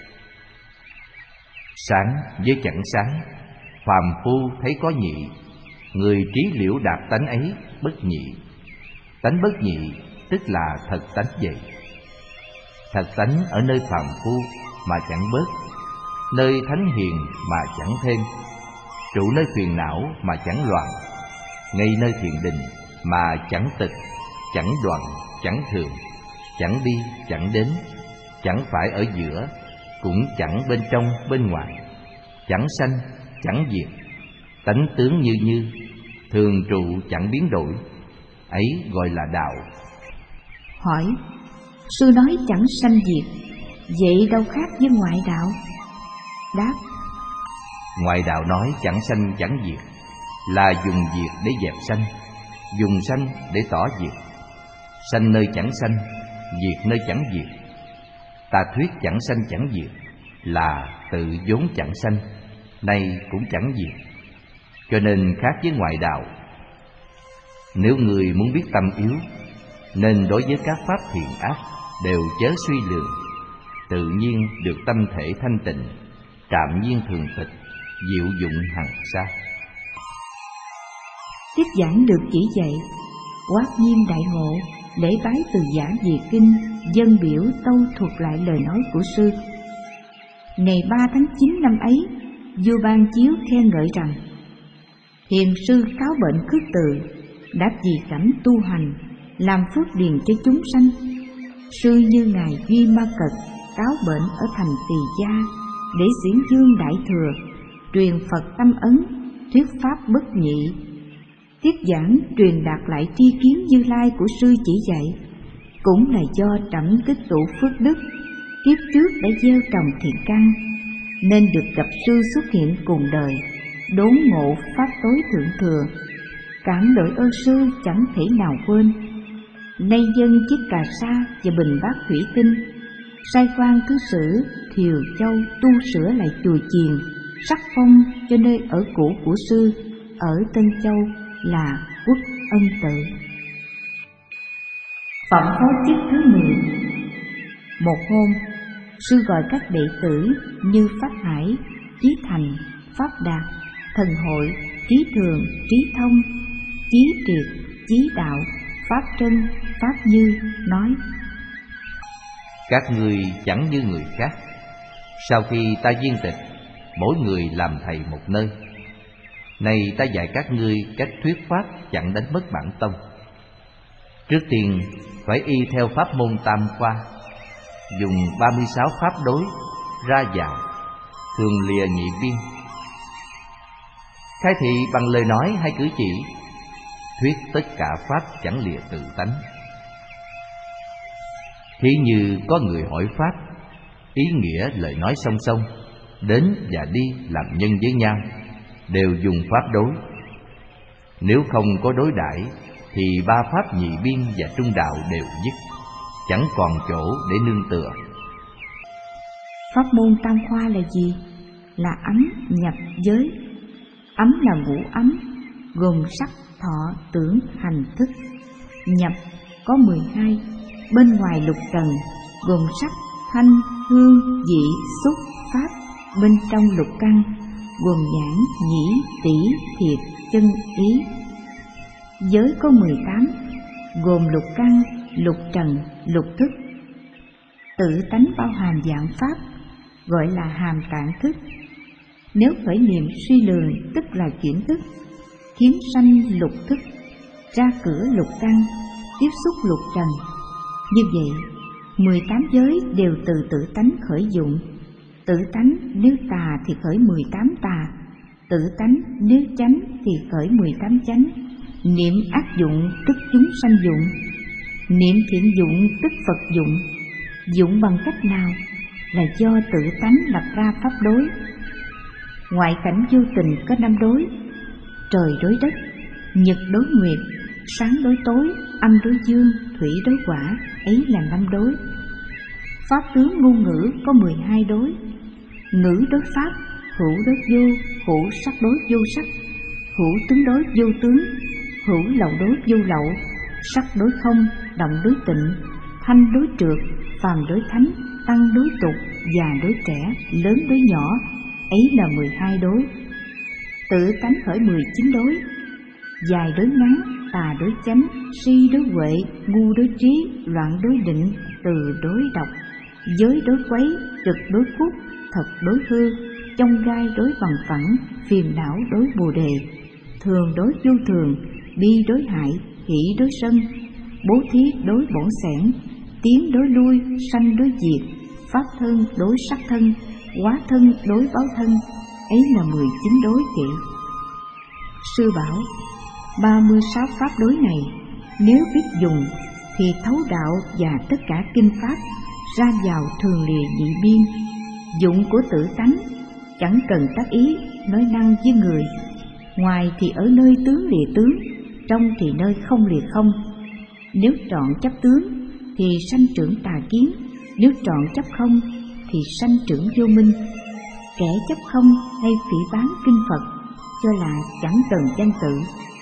Sáng với chẳng sáng, phàm phu thấy có nhị, người trí liễu đạt tánh ấy bất nhị. Tánh bất nhị tức là thật tánh vậy. Thật tánh ở nơi phàm phu mà chẳng bớt, nơi thánh hiền mà chẳng thêm, trụ nơi phiền não mà chẳng loạn, ngay nơi thiền định mà chẳng tịch, chẳng đoạn, chẳng thường, chẳng đi, chẳng đến, chẳng phải ở giữa, cũng chẳng bên trong, bên ngoài, chẳng sanh, chẳng diệt, tánh tướng như như, thường trụ chẳng biến đổi, ấy gọi là đạo. Hỏi: sư nói chẳng sanh diệt, vậy đâu khác với ngoại đạo? Đáp: Ngoại đạo nói chẳng sanh chẳng diệt là dùng diệt để dẹp sanh, dùng sanh để tỏ diệt. Sanh nơi chẳng sanh, diệt nơi chẳng diệt. Ta thuyết chẳng sanh chẳng diệt là tự vốn chẳng sanh, nay cũng chẳng diệt, cho nên khác với ngoại đạo. Nếu người muốn biết tâm yếu, nên đối với các pháp thiện ác đều chớ suy lường, tự nhiên được tâm thể thanh tịnh, trạm nhiên thường tịch, diệu dụng hằng xa. Tiếp giảng được chỉ dạy, Quát Nhiên đại ngộ, lễ bái từ giả về kinh, dân biểu tâu thuật lại lời nói của sư. Ngày ba tháng chín năm ấy, vua ban chiếu khen ngợi rằng: Hiền sư cáo bệnh khước từ, đã vì cảnh tu hành, làm phước điền cho chúng sanh. Sư như ngài Duy Ma Cật cáo bệnh ở thành Tỳ Gia, để diễn dương đại thừa, truyền Phật tâm ấn, thuyết pháp bất nhị. Tiết giảng truyền đạt lại tri kiến Như Lai của sư chỉ dạy, cũng là do trẫm tích tụ phước đức, kiếp trước đã gieo trồng thiện căn, nên được gặp sư xuất hiện cùng đời, đốn ngộ pháp tối thượng thừa. Cản đổi ơn sư chẳng thể nào quên. Nay dân chiếc cà sa và bình bát thủy tinh, sai quan thứ sử Thiều Châu tu sửa lại chùa chiền, sắc phong cho nơi ở cũ của sư ở Tân Châu là Quốc Ân Tự. Phẩm phó tiết thứ mười. Một hôm, sư gọi các đệ tử như Pháp Hải, Chí Thành, Pháp Đạt, Thần Hội, Trí Thường, Trí Thông, Chí Triệt, Chí Đạo, Pháp Trân, Pháp Như, nói: Các ngươi chẳng như người khác. Sau khi ta viên tịch, mỗi người làm thầy một nơi. Này ta dạy các ngươi cách thuyết pháp chẳng đánh mất bản tông. Trước tiên phải y theo pháp môn tam khoa, dùng ba mươi sáu pháp đối ra vào, thường lìa nhị biên. Khai thị bằng lời nói hay cử chỉ, thuyết tất cả pháp chẳng lìa tự tánh. Thí như có người hỏi pháp, ý nghĩa lời nói song song, đến và đi làm nhân với nhau, đều dùng pháp đối. Nếu không có đối đãi thì ba pháp nhị biên và trung đạo đều dứt, chẳng còn chỗ để nương tựa. Pháp môn tam khoa là gì? Là ấm, nhập, giới. Ấm là ngũ ấm, gồm sắc, thọ, tưởng, hành, thức. Nhập có mười hai, bên ngoài lục trần, gồm sắc, thanh, hương, vị, xúc, pháp. Bên trong lục căn, gồm nhãn, nhĩ, tỷ, thiệt, chân, ý. Giới có mười tám, gồm lục căn, lục trần, lục thức. Tự tánh bao hàm dạng pháp, gọi là hàm tạng thức. Nếu khởi niệm suy lường, tức là chuyển thức, khiến sanh lục thức, ra cửa lục căn, tiếp xúc lục trần. Như vậy, mười tám giới đều từ tự tánh khởi dụng. Tự tánh nếu tà thì khởi mười tám tà, tự tánh nếu chánh thì khởi mười tám chánh. Niệm ác dụng tức chúng sanh dụng, niệm thiện dụng tức Phật dụng. Dụng bằng cách nào? Là do tự tánh lập ra pháp đối. Ngoại cảnh vô tình có năm đối: trời đối đất, nhật đối nguyệt, sáng đối tối, âm đối dương, thủy đối hỏa, ấy là năm đối. Pháp tướng ngôn ngữ có mười hai đối: ngữ đối pháp, hữu đối vô, hữu sắc đối vô sắc, hữu tướng đối vô tướng, hữu lậu đối vô lậu, sắc đối không, động đối tịnh, thanh đối trượt, phàm đối thánh, tăng đối tục, già đối trẻ, lớn đối nhỏ, ấy là mười hai đối. Tự tánh khởi mười chín đối: dài đối ngắn, tà đối chánh, si đối huệ, ngu đối trí, loạn đối định, từ đối độc, giới đối quấy, trực đối phúc, thật đối hư, chông gai đối bằng phẳng, phiền não đối bồ đề, thường đối vô thường, bi đối hại, hỷ đối sân, bố thí đối bổn xẻn, tiến đối lui, sanh đối diệt, pháp thân đối sắc thân, hóa thân đối báo thân, ấy là mười chín đối kỵ. Sư bảo ba mươi sáu pháp đối này nếu biết dùng thì thấu đạo và tất cả kinh pháp, ra vào thường lìa nhị biên. Dụng của tự tánh chẳng cần tác ý nói năng với người. Ngoài thì ở nơi tướng lìa tướng, trong thì nơi không lìa không. Nếu trọn chấp tướng thì sanh trưởng tà kiến, nếu trọn chấp không thì sanh trưởng vô minh. Kẻ chấp không hay phỉ báng kinh Phật cho là chẳng cần danh tự.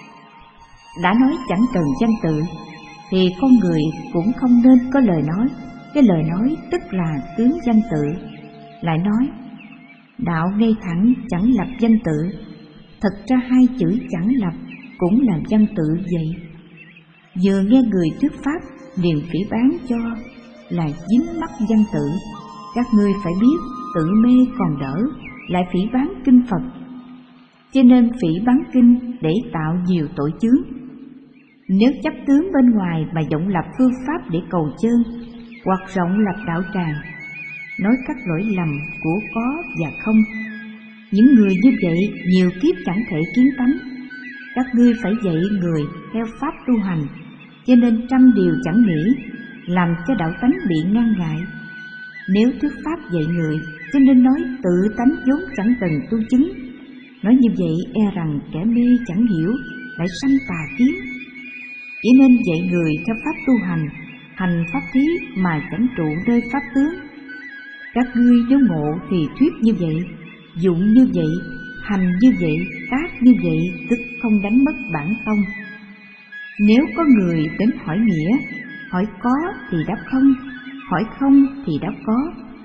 Đã nói chẳng cần danh tự thì con người cũng không nên có lời nói. Cái lời nói tức là tướng danh tự. Lại nói đạo ngay thẳng chẳng lập danh tự. Thật ra hai chữ chẳng lập cũng là văn tự vậy. Vừa nghe người thuyết pháp liền phỉ báng cho là dính mắc văn tự. Các ngươi phải biết tự mê còn đỡ, lại phỉ báng kinh Phật. Cho nên phỉ báng kinh để tạo nhiều tội chướng. Nếu chấp tướng bên ngoài mà vọng lập phương pháp để cầu chân, hoặc rộng lập đạo tràng, nói các lỗi lầm của có và không, những người như vậy nhiều kiếp chẳng thể kiến tánh. Các ngươi phải dạy người theo pháp tu hành, cho nên trăm điều chẳng nghĩ, làm cho đạo tánh bị ngăn ngại. Nếu thuyết pháp dạy người, cho nên nói tự tánh vốn chẳng cần tu chứng. Nói như vậy e rằng kẻ mê chẳng hiểu, lại sanh tà kiến. Chỉ nên dạy người theo pháp tu hành, hành pháp thí mà chẳng trụ nơi pháp tướng. Các ngươi nếu ngộ thì thuyết như vậy, dụng như vậy, hành như vậy, tác như vậy, tức không đánh mất bản tông. Nếu có người đến hỏi nghĩa, hỏi có thì đáp không, hỏi không thì đáp có.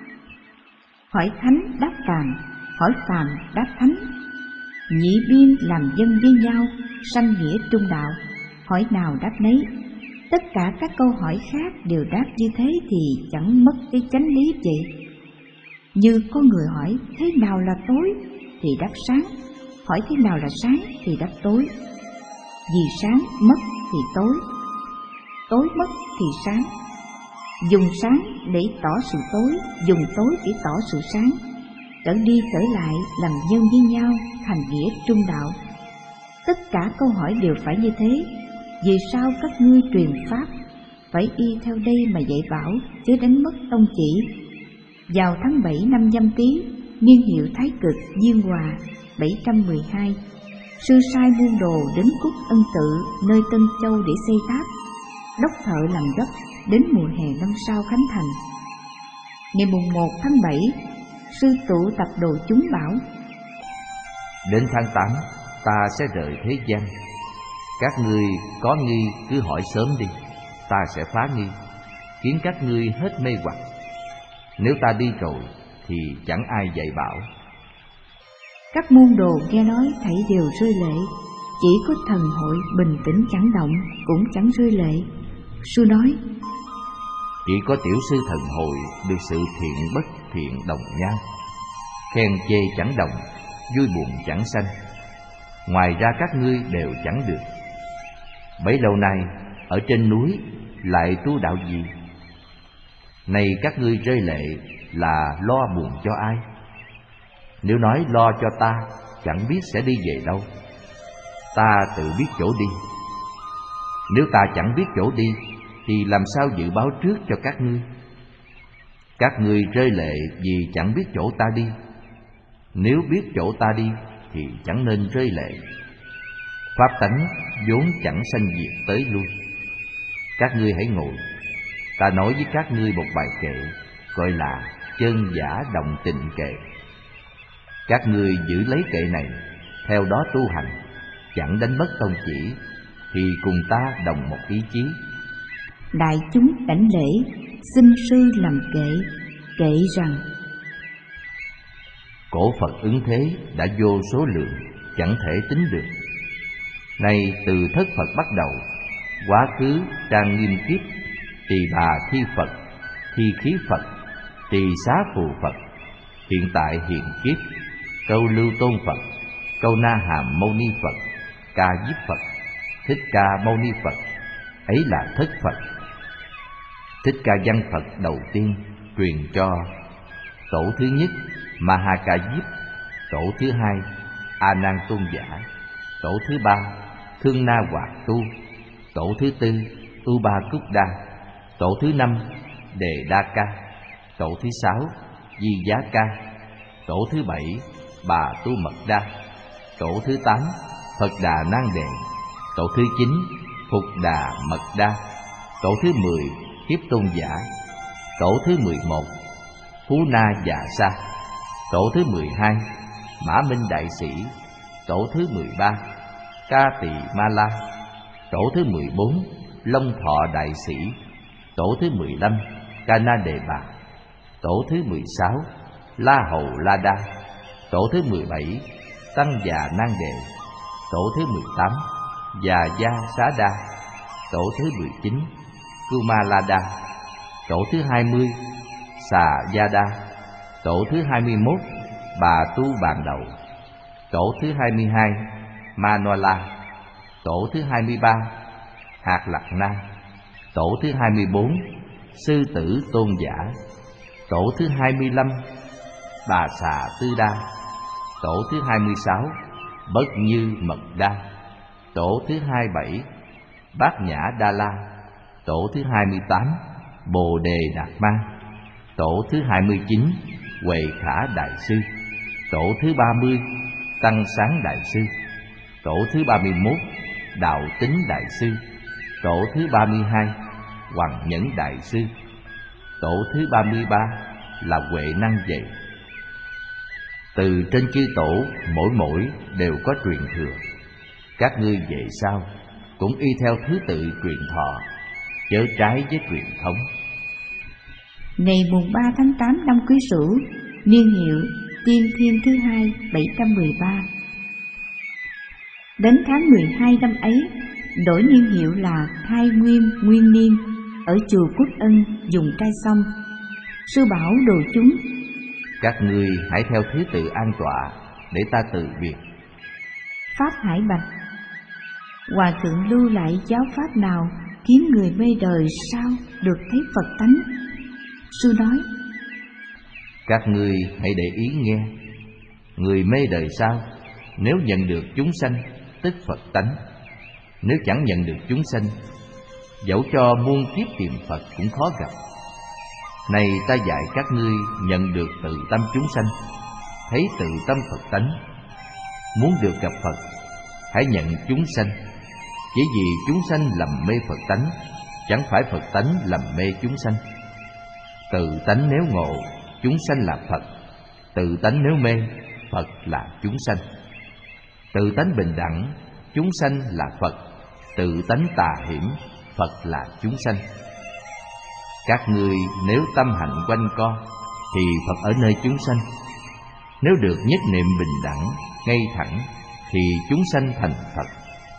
Hỏi thánh đáp phàm, hỏi phàm đáp thánh. Nhị biên làm dân với nhau, sanh nghĩa trung đạo, hỏi nào đáp nấy. Tất cả các câu hỏi khác đều đáp như thế thì chẳng mất cái chánh lý vậy. Như có người hỏi thế nào là tối thì đáp sáng, hỏi thế nào là sáng thì đáp tối. Vì sáng mất thì tối, tối mất thì sáng. Dùng sáng để tỏ sự tối, dùng tối để tỏ sự sáng. Trở đi trở lại làm nhân với nhau, thành nghĩa trung đạo. Tất cả câu hỏi đều phải như thế. Vì sao các ngươi truyền pháp phải y theo đây mà dạy bảo, chứ đánh mất tông chỉ. Vào tháng bảy năm Nhâm Tý, niên hiệu Thái Cực Diên Hòa bảy trăm mười hai, sư sai buôn đồ đến Cúc Ân Tự nơi Tân Châu để xây tháp. Đốc thợ làm gấp, đến mùa hè năm sau khánh thành. Ngày mùng một tháng bảy, sư tụ tập đồ chúng bảo: đến tháng tám ta sẽ rời thế gian. Các ngươi có nghi cứ hỏi sớm đi, ta sẽ phá nghi, khiến các ngươi hết mê hoặc. Nếu ta đi rồi thì chẳng ai dạy bảo. Các môn đồ nghe nói thảy đều rơi lệ, chỉ có thần hội bình tĩnh chẳng động, cũng chẳng rơi lệ. Sư nói: chỉ có tiểu sư thần hội được sự thiện bất thiện đồng nhau, khen chê chẳng đồng, vui buồn chẳng sanh. Ngoài ra các ngươi đều chẳng được. Bấy lâu nay ở trên núi lại tu đạo gì? Này các ngươi rơi lệ là lo buồn cho ai? Nếu nói lo cho ta, chẳng biết sẽ đi về đâu. Ta tự biết chỗ đi. Nếu ta chẳng biết chỗ đi thì làm sao dự báo trước cho các ngươi? Các ngươi rơi lệ vì chẳng biết chỗ ta đi. Nếu biết chỗ ta đi thì chẳng nên rơi lệ. Pháp tánh vốn chẳng sanh diệt tới lui. Các ngươi hãy ngồi, ta nói với các ngươi một bài kệ, gọi là chân giả đồng tình kệ. Các ngươi giữ lấy kệ này, theo đó tu hành, chẳng đánh mất tông chỉ, thì cùng ta đồng một ý chí. Đại chúng đảnh lễ, xin sư làm kệ. Kệ rằng: cổ Phật ứng thế đã vô số lượng, chẳng thể tính được. Này từ thất Phật bắt đầu, quá khứ trang nghiêm kiếp, tỳ bà thi Phật, thi khí Phật, tỳ xá phù Phật, hiện tại hiện kiếp, câu lưu tôn Phật, câu na hàm mâu ni Phật, ca diếp Phật, thích ca mâu ni Phật, ấy là thất Phật. Thích ca văn Phật đầu tiên truyền cho tổ thứ nhất Ma Ca Diếp, tổ thứ hai A Nan Tôn Giả, tổ thứ ba Thương Na Hoạt Tu, tổ thứ tư U Ba Cúc Đa, tổ thứ năm Đề Đa Ca, tổ thứ sáu Di Giá Ca, tổ thứ bảy Bà Tu Mật Đa. Tổ thứ tám Phật Đà Nan Đề. Tổ thứ chín Phục Đà Mật Đa. Tổ thứ mười Kiếp Tôn Giả. Tổ thứ mười một Phú Na Già Sa. Tổ thứ mười hai Mã Minh Đại Sĩ. Tổ thứ mười ba Ca Tỳ Ma La. Tổ thứ mười bốn Long Thọ Đại Sĩ. Tổ thứ mười lăm Ca Na Đề Bà. Tổ thứ mười sáu La Hầu La Đa. Tổ thứ mười bảy Tăng Già Nan Đề. Tổ thứ mười tám Già Gia Xá Đa. Tổ thứ mười chín Kuma La Đa. Tổ thứ hai mươi Xà Gia Đa. Tổ thứ hai mươi mốt Bà Tu Bàn Đầu. Tổ thứ hai mươi hai Manola. Tổ thứ hai mươi ba Hạt Lạc Na. Tổ thứ hai mươi bốn Sư Tử Tôn Giả. Tổ thứ hai mươi lăm Bà Xà Tư Đa. Tổ thứ hai mươi sáu Bất Như Mật Đa. Tổ thứ hai mươi bảy Bát Nhã Đa La. Tổ thứ hai mươi tám Bồ Đề Đạt Ma. Tổ thứ hai mươi chín Huệ Khả Đại Sư. Tổ thứ ba mươi Tăng Sáng Đại Sư. Tổ thứ ba mươi mốt Đạo Tính Đại Sư. Tổ thứ ba mươi hai Hoàng Nhẫn Đại Sư. Tổ thứ ba mươi ba là Huệ Năng Vậy. Từ trên chư tổ mỗi mỗi đều có truyền thừa. Các ngươi về sau cũng y theo thứ tự truyền thọ, chớ trái với truyền thống. Ngày mùng ba tháng tám năm Quý Sửu, niên hiệu Tiên Thiên thứ hai bảy trăm mười ba. Đến tháng mười hai năm ấy, đổi niên hiệu là Khai Nguyên Nguyên Niên ở chùa Quốc Ân dùng Trai Sông. Sư bảo đồ chúng: các ngươi hãy theo thứ tự an tọa để ta từ biệt. Pháp Hải bạch: Hòa thượng lưu lại giáo pháp nào khiến người mê đời sao được thấy Phật tánh? Sư nói: các ngươi hãy để ý nghe. Người mê đời sao, nếu nhận được chúng sanh tức Phật tánh. Nếu chẳng nhận được chúng sanh, dẫu cho muôn kiếp tìm Phật cũng khó gặp. Này ta dạy các ngươi nhận được tự tâm chúng sanh, thấy tự tâm Phật tánh. Muốn được gặp Phật, hãy nhận chúng sanh. Chỉ vì chúng sanh lầm mê Phật tánh, chẳng phải Phật tánh lầm mê chúng sanh. Tự tánh nếu ngộ, chúng sanh là Phật. Tự tánh nếu mê, Phật là chúng sanh. Tự tánh bình đẳng, chúng sanh là Phật. Tự tánh tà hiểm, Phật là chúng sanh. Các ngươi nếu tâm hạnh quanh co, thì Phật ở nơi chúng sanh. Nếu được nhất niệm bình đẳng, ngay thẳng, thì chúng sanh thành Phật.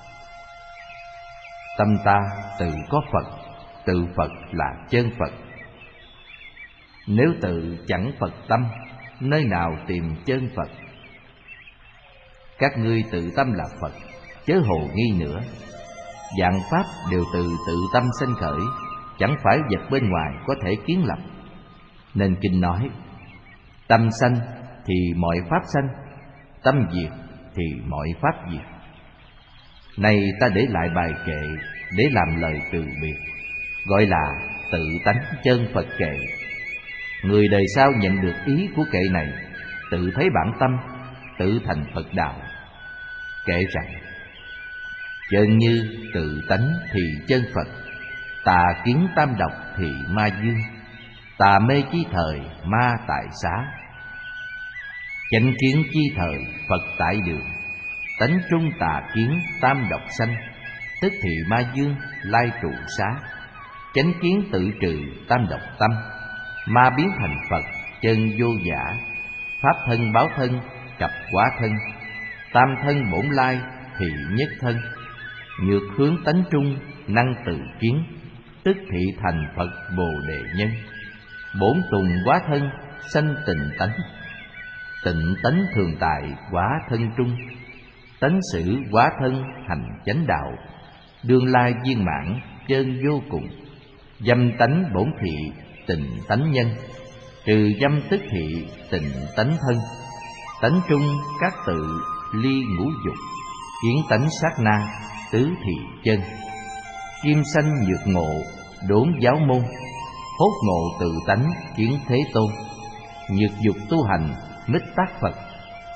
Tâm ta tự có Phật, tự Phật là chân Phật. Nếu tự chẳng Phật tâm, nơi nào tìm chân Phật? Các ngươi tự tâm là Phật, chớ hồ nghi nữa. Vạn pháp đều từ tự tâm sanh khởi, chẳng phải vật bên ngoài có thể kiến lập. Nên kinh nói: tâm sanh thì mọi pháp sanh, tâm diệt thì mọi pháp diệt. Này ta để lại bài kệ để làm lời từ biệt, gọi là tự tánh chân Phật kệ. Người đời sau nhận được ý của kệ này, tự thấy bản tâm, tự thành Phật đạo. Kệ rằng: chân như tự tánh thì chân Phật, tà kiến tam độc thì ma dương, tà mê chi thời ma tại xá. Chánh kiến chi thời Phật tại đường, tánh trung tà kiến tam độc sanh, tức thì ma dương lai trụ xá. Chánh kiến tự trừ tam độc tâm, ma biến thành Phật chân vô giả. Pháp thân báo thân cặp quá thân, tam thân bổn lai thì nhất thân. Nhược hướng tánh trung năng tự kiến, tức thị thành Phật Bồ Đề Nhân. Bổn tùng quá thân sanh tịnh tánh, tịnh tánh thường tại quá thân trung. Tánh sử quá thân hành chánh đạo, đương lai viên mãn chân vô cùng. Dâm tánh bổn thị tịnh tánh nhân, trừ dâm tức thị tịnh tánh thân. Tánh trung các tự ly ngũ dục, kiến tánh sát na tứ thị chân. Kim sanh nhược ngộ đốn giáo môn, hốt ngộ tự tánh kiến thế tôn. Nhược dục tu hành mít tác Phật,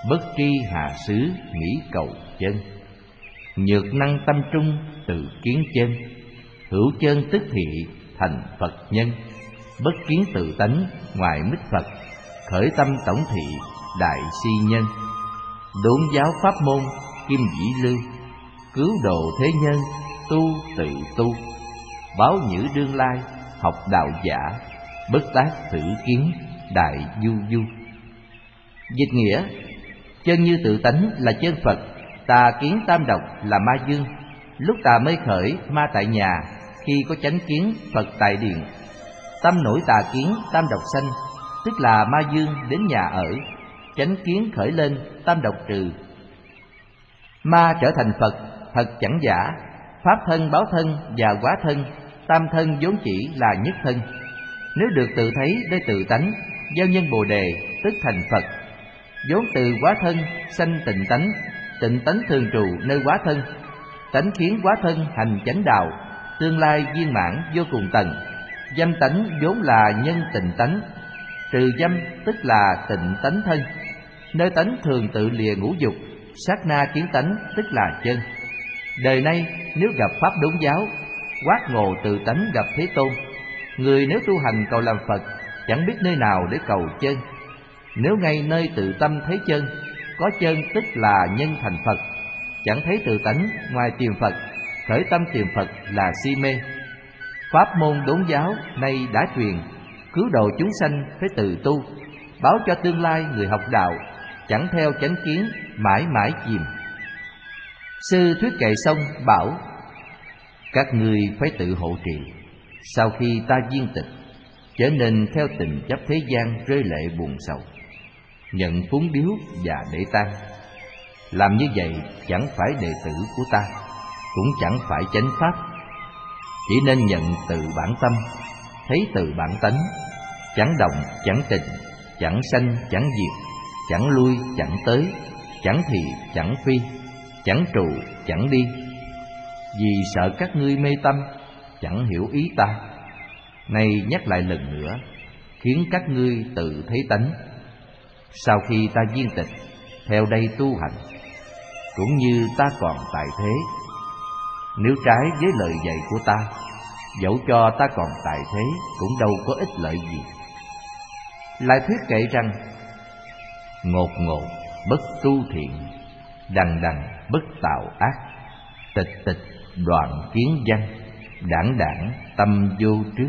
bất tri hà xứ nghĩ cầu chân. Nhược năng tâm trung từ kiến chân, hữu chân tức thị thành Phật nhân. Bất kiến tự tánh ngoài mít Phật, khởi tâm tổng thị đại si nhân. Đốn giáo pháp môn kim dĩ lưu, cứu độ thế nhân tu tự tu. Báo nhữ đương lai học đạo giả, bất tác thử kiến đại du du. Dịch nghĩa: chân như tự tánh là chân Phật, tà kiến tam độc là ma dương. Lúc tà mê khởi, ma tại nhà, khi có chánh kiến, Phật tại điện. Tâm nổi tà kiến, tam độc sanh, tức là ma dương đến nhà ở. Chánh kiến khởi lên, tam độc trừ. Ma trở thành Phật, thật chẳng giả. Pháp thân, báo thân và hóa thân, tam thân vốn chỉ là nhất thân. Nếu được tự thấy nơi tự tánh, giao nhân Bồ đề, tức thành Phật. Vốn từ hóa thân sanh tịnh tánh, tịnh tánh thường trụ nơi hóa thân. Tánh khiến hóa thân hành chánh đạo, tương lai viên mãn vô cùng tầng. Dâm tánh vốn là nhân tịnh tánh, trừ dâm tức là tịnh tánh thân. Nơi tánh thường tự lìa ngũ dục, sát na kiến tánh tức là chân. Đời nay nếu gặp pháp đốn giáo, quát ngộ tự tánh gặp Thế Tôn. Người nếu tu hành cầu làm Phật, chẳng biết nơi nào để cầu chân. Nếu ngay nơi tự tâm thấy chân, có chân tức là nhân thành Phật. Chẳng thấy tự tánh ngoài tìm Phật, khởi tâm tìm Phật là si mê. Pháp môn đốn giáo nay đã truyền, cứu độ chúng sanh phải tự tu. Báo cho tương lai người học đạo, chẳng theo chánh kiến mãi mãi chìm. Sư thuyết kệ xong bảo: các ngươi phải tự hộ trì. Sau khi ta viên tịch, trở nên theo tình chấp thế gian rơi lệ buồn sầu, nhận phúng điếu và để tang. Làm như vậy chẳng phải đệ tử của ta, cũng chẳng phải chánh pháp. Chỉ nên nhận từ bản tâm, thấy từ bản tánh. Chẳng động chẳng tình, chẳng sanh chẳng diệt, chẳng lui chẳng tới, chẳng thì chẳng phi, chẳng trụ chẳng đi. Vì sợ các ngươi mê tâm, chẳng hiểu ý ta. Nay nhắc lại lần nữa, khiến các ngươi tự thấy tánh. Sau khi ta viên tịch, theo đây tu hành, cũng như ta còn tại thế. Nếu trái với lời dạy của ta, dẫu cho ta còn tại thế, cũng đâu có ích lợi gì. Lại thuyết kệ rằng: ngột ngột bất tu thiện, đằng đằng bất tạo ác, tịch tịch đoạn kiến văn, đảng đảng tâm vô trước.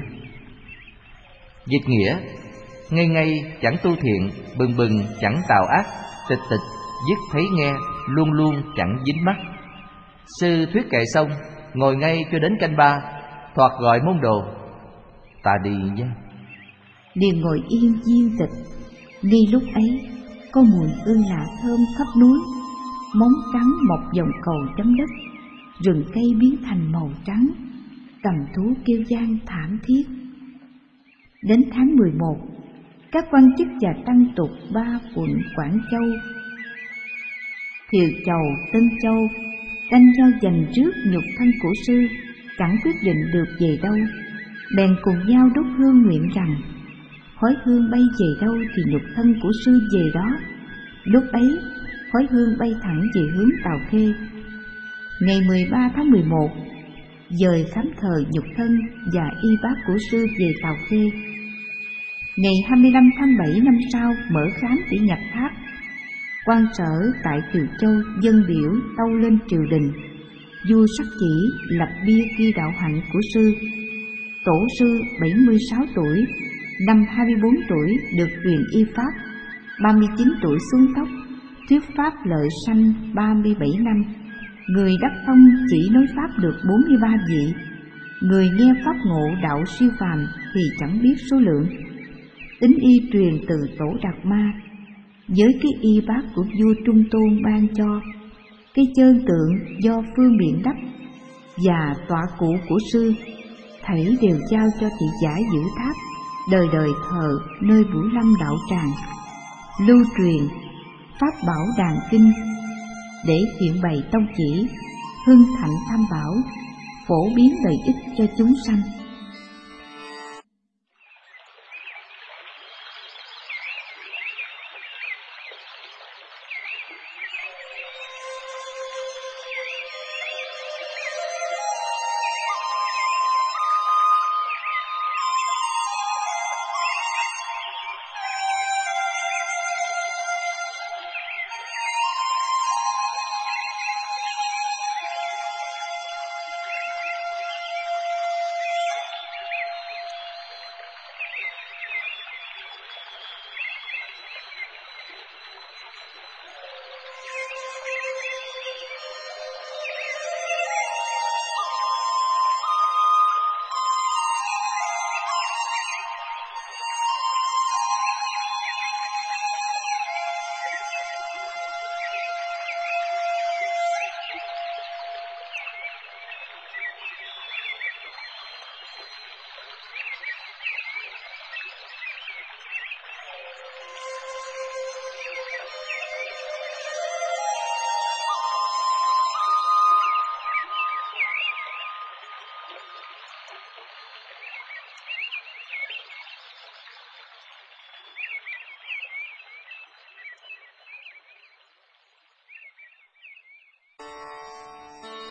Dịch nghĩa: ngay ngay chẳng tu thiện, bừng bừng chẳng tạo ác, tịch tịch dứt thấy nghe, luôn luôn chẳng dính mắc. Sư thuyết kệ xong, ngồi ngay cho đến canh ba, thoạt gọi môn đồ: ta đi nhé. Liền ngồi yên viên tịch. Ngay lúc ấy, có mùi hương lạ thơm khắp núi. Móng trắng một vòng cầu chấm đất, rừng cây biến thành màu trắng, cầm thú kêu vang thảm thiết. Đến tháng mười một, các quan chức và tăng tục ba quận Quảng Châu, Thiều Châu, Tân Châu tranh nhau giành trước nhục thân của sư, chẳng quyết định được về đâu. Bèn cùng nhau đốt hương nguyện rằng: khói hương bay về đâu thì nhục thân của sư về đó. Lúc ấy, khói hương bay thẳng về hướng Tào Khê. Ngày mười ba tháng mười một, dời khám thờ nhục thân và y bác của sư về Tào Khê. Ngày hai mươi lăm tháng bảy năm sau, mở khám để nhập tháp. Quan sở tại Thiều Châu dân biểu tâu lên triều đình. Vua sắc chỉ lập bia ghi đạo hạnh của sư. Tổ sư bảy mươi sáu tuổi, năm hai mươi bốn tuổi được truyền y pháp, ba mươi chín tuổi xuống tóc, thuyết pháp lợi sanh ba mươi bảy năm. Người đắc thông chỉ nói pháp được bốn mươi ba vị. Người nghe pháp ngộ đạo siêu phàm thì chẳng biết số lượng. Tính y truyền từ tổ Đạt Ma, với cái y bác của vua Trung Tôn ban cho. Cái chơn tượng do Phương Biện đắp và tọa cụ của sư, thảy đều giao cho thị giả giữ tháp, đời đời thờ nơi Bửu Lâm đạo tràng, lưu truyền pháp bảo đàn kinh để hiện bày tông chỉ, hưng thạnh tham bảo, phổ biến lợi ích cho chúng sanh.